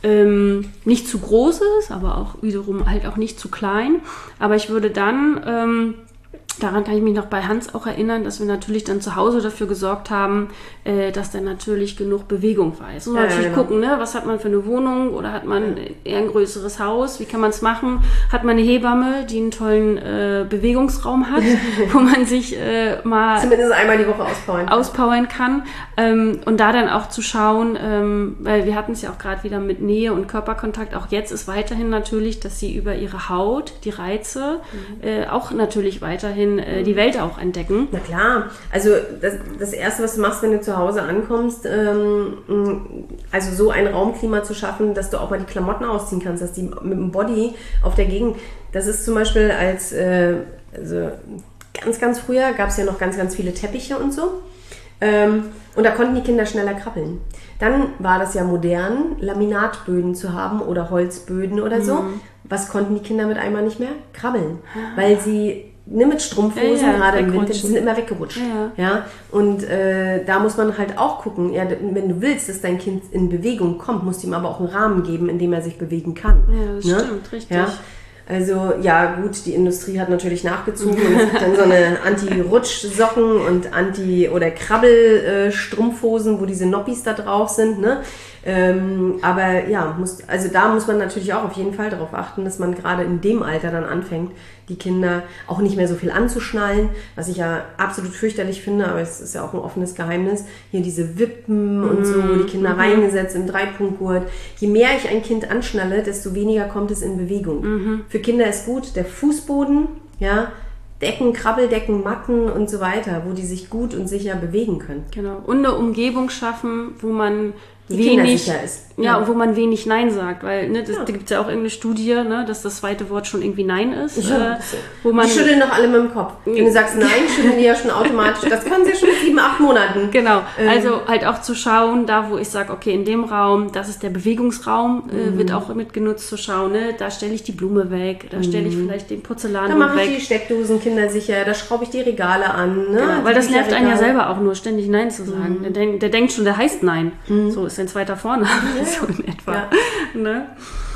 ähm, nicht zu groß ist, aber auch wiederum halt auch nicht zu klein. Aber ich würde dann... Ähm, Daran kann ich mich noch bei Hans auch erinnern, dass wir natürlich dann zu Hause dafür gesorgt haben, äh, dass dann natürlich genug Bewegung war. Jetzt muss man Ja, natürlich genau. gucken, ne? Was hat man für eine Wohnung oder hat man eher ein größeres Haus? Wie kann man es machen? Hat man eine Hebamme, die einen tollen äh, Bewegungsraum hat, wo man sich äh, mal Zumindest einmal die Woche auspowern. auspowern kann ähm, und da dann auch zu schauen, ähm, weil wir hatten es ja auch gerade wieder mit Nähe und Körperkontakt, auch jetzt ist weiterhin natürlich, dass sie über ihre Haut, die Reize, äh, auch natürlich weiterhin äh, die Welt auch entdecken. Na klar, also das, das Erste, was du machst, wenn du zu Hause ankommst, ähm, also so ein Raumklima zu schaffen, dass du auch mal die Klamotten ausziehen kannst, dass die mit dem Body auf der Gegend, das ist zum Beispiel als, äh, also ganz, ganz früher gab es ja noch ganz, ganz viele Teppiche und so. Ähm, und da konnten die Kinder schneller krabbeln. Dann war das ja modern, Laminatböden zu haben oder Holzböden oder so. Was konnten die Kinder mit einmal nicht mehr? Krabbeln. Weil sie, ne, mit Strumpfhosen, Ja, ja, gerade im Winter, die wegrutschen. sind immer weggerutscht. Ja, Ja? Und äh, da muss man halt auch gucken, ja, wenn du willst, dass dein Kind in Bewegung kommt, musst du ihm aber auch einen Rahmen geben, in dem er sich bewegen kann. Ja, das Ne? stimmt, richtig. Ja? Also ja gut, die Industrie hat natürlich nachgezogen und es gibt dann so eine Anti-Rutsch-Socken und Anti- oder Krabbel-Strumpfhosen, wo diese Noppis da drauf sind, ne? Ähm, aber ja, muss, also da muss man natürlich auch auf jeden Fall darauf achten, dass man gerade in dem Alter dann anfängt, die Kinder auch nicht mehr so viel anzuschnallen, was ich ja absolut fürchterlich finde, aber es ist ja auch ein offenes Geheimnis. Hier diese Wippen und so, die Kinder reingesetzt im Dreipunktgurt. Je mehr ich ein Kind anschnalle, desto weniger kommt es in Bewegung. Für Kinder ist gut der Fußboden, ja, Decken, Krabbeldecken, Matten und so weiter, wo die sich gut und sicher bewegen können. Genau. Und eine Umgebung schaffen, wo man Die wenig, kindersicher ist. Ja, Ja. und wo man wenig Nein sagt, weil ne, das, Ja. da gibt es ja auch irgendeine Studie, ne, dass das zweite Wort schon irgendwie Nein ist. Ja, äh, wo man die schütteln doch alle mit dem Kopf. Wenn du sagst Nein, schütteln die ja schon automatisch. Das können sie schon mit sieben, acht Monaten. Genau, Ähm. also halt auch zu schauen, da wo ich sage, okay, in dem Raum, das ist der Bewegungsraum, äh, Mhm. wird auch mitgenutzt zu schauen, ne? Da stelle ich die Blume weg, da stelle ich vielleicht den Da Porzellan mache ich weg. die Steckdosen kindersicher, da schraube ich die Regale an. Ne? Genau, weil Die das nervt einen ja Bücherregale. selber auch nur, ständig Nein zu sagen. Der, denk, der denkt schon, der heißt Nein. So ist sein zweiter Vorname, so in etwa. Ja. Ne?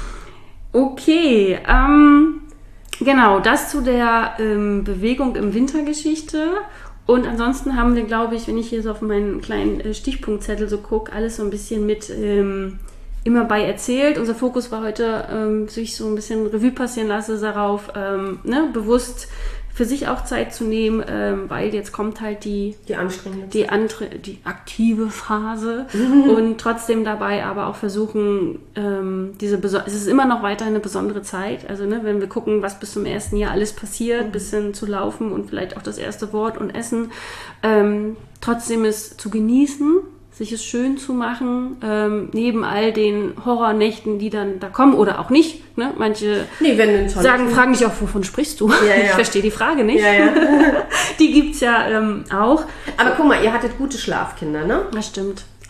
Okay, ähm, genau, das zu der ähm, Bewegung im Wintergeschichte. Und ansonsten haben wir, glaube ich, wenn ich hier so auf meinen kleinen äh, Stichpunktzettel so gucke, alles so ein bisschen mit ähm, immer bei erzählt. Unser Fokus war heute, ähm, sich so ein bisschen Revue passieren lasse darauf, ähm, ne, bewusst für sich auch Zeit zu nehmen, ähm, weil jetzt kommt halt die Die anstrengende. die andere, die aktive Phase und trotzdem dabei aber auch versuchen, ähm, diese beso- es ist immer noch weiterhin eine besondere Zeit. Also ne, wenn wir gucken, was bis zum ersten Jahr alles passiert, bis hin zu laufen und vielleicht auch das erste Wort und Essen, ähm, trotzdem es zu genießen, sich es schön zu machen, ähm, neben all den Horrornächten, die dann da kommen oder auch nicht. Ne? Manche Nee, wenn du ein tolles sagen, fragen dich auch, wovon sprichst du? ja. Ich verstehe die Frage nicht. Ja, ja. Die gibt's ja ähm, auch. Aber guck mal, ihr hattet gute Schlafkinder, ne? Das stimmt.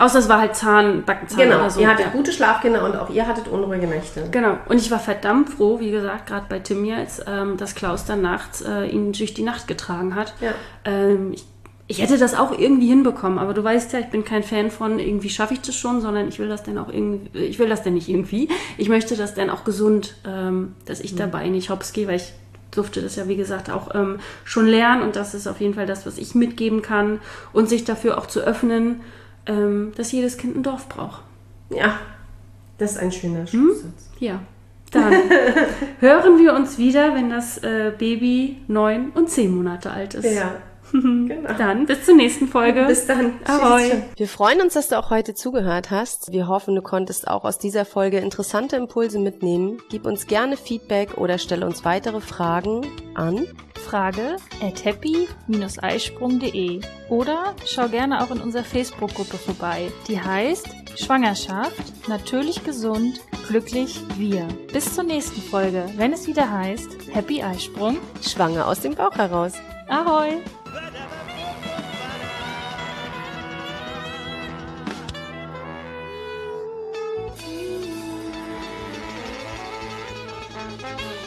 Außer es war halt Zahn, Backenzahn Genau, oder so. ihr hattet ja. gute Schlafkinder und auch ihr hattet unruhige Nächte. Genau. Und ich war verdammt froh, wie gesagt, gerade bei Tim jetzt, ähm, dass Klaus dann nachts äh, ihn durch die Nacht getragen hat. Ja. Ähm, ich, ich hätte das auch irgendwie hinbekommen, aber du weißt ja, ich bin kein Fan von irgendwie schaffe ich das schon, sondern ich will das dann auch irgendwie, ich will das dann nicht irgendwie. Ich möchte das dann auch gesund, ähm, dass ich mhm. dabei nicht hops gehe, weil ich durfte das ja, wie gesagt, auch ähm, schon lernen und das ist auf jeden Fall das, was ich mitgeben kann und sich dafür auch zu öffnen, ähm, dass jedes Kind ein Dorf braucht. Ja, das ist ein schöner Schlusssatz. Hm? Ja, dann hören wir uns wieder, wenn das äh, Baby neun und zehn Monate alt ist. Ja. Genau. Dann bis zur nächsten Folge. Bis dann. Ahoi. Wir freuen uns, dass du auch heute zugehört hast. Wir hoffen, du konntest auch aus dieser Folge interessante Impulse mitnehmen. Gib uns gerne Feedback oder stelle uns weitere Fragen an Frage at happy Bindestrich eisprung punkt de oder schau gerne auch in unserer Facebook-Gruppe vorbei. Die heißt Schwangerschaft, natürlich gesund, glücklich wir. Bis zur nächsten Folge, wenn es wieder heißt Happy Eisprung, schwanger aus dem Bauch heraus. Ahoi! Thank you.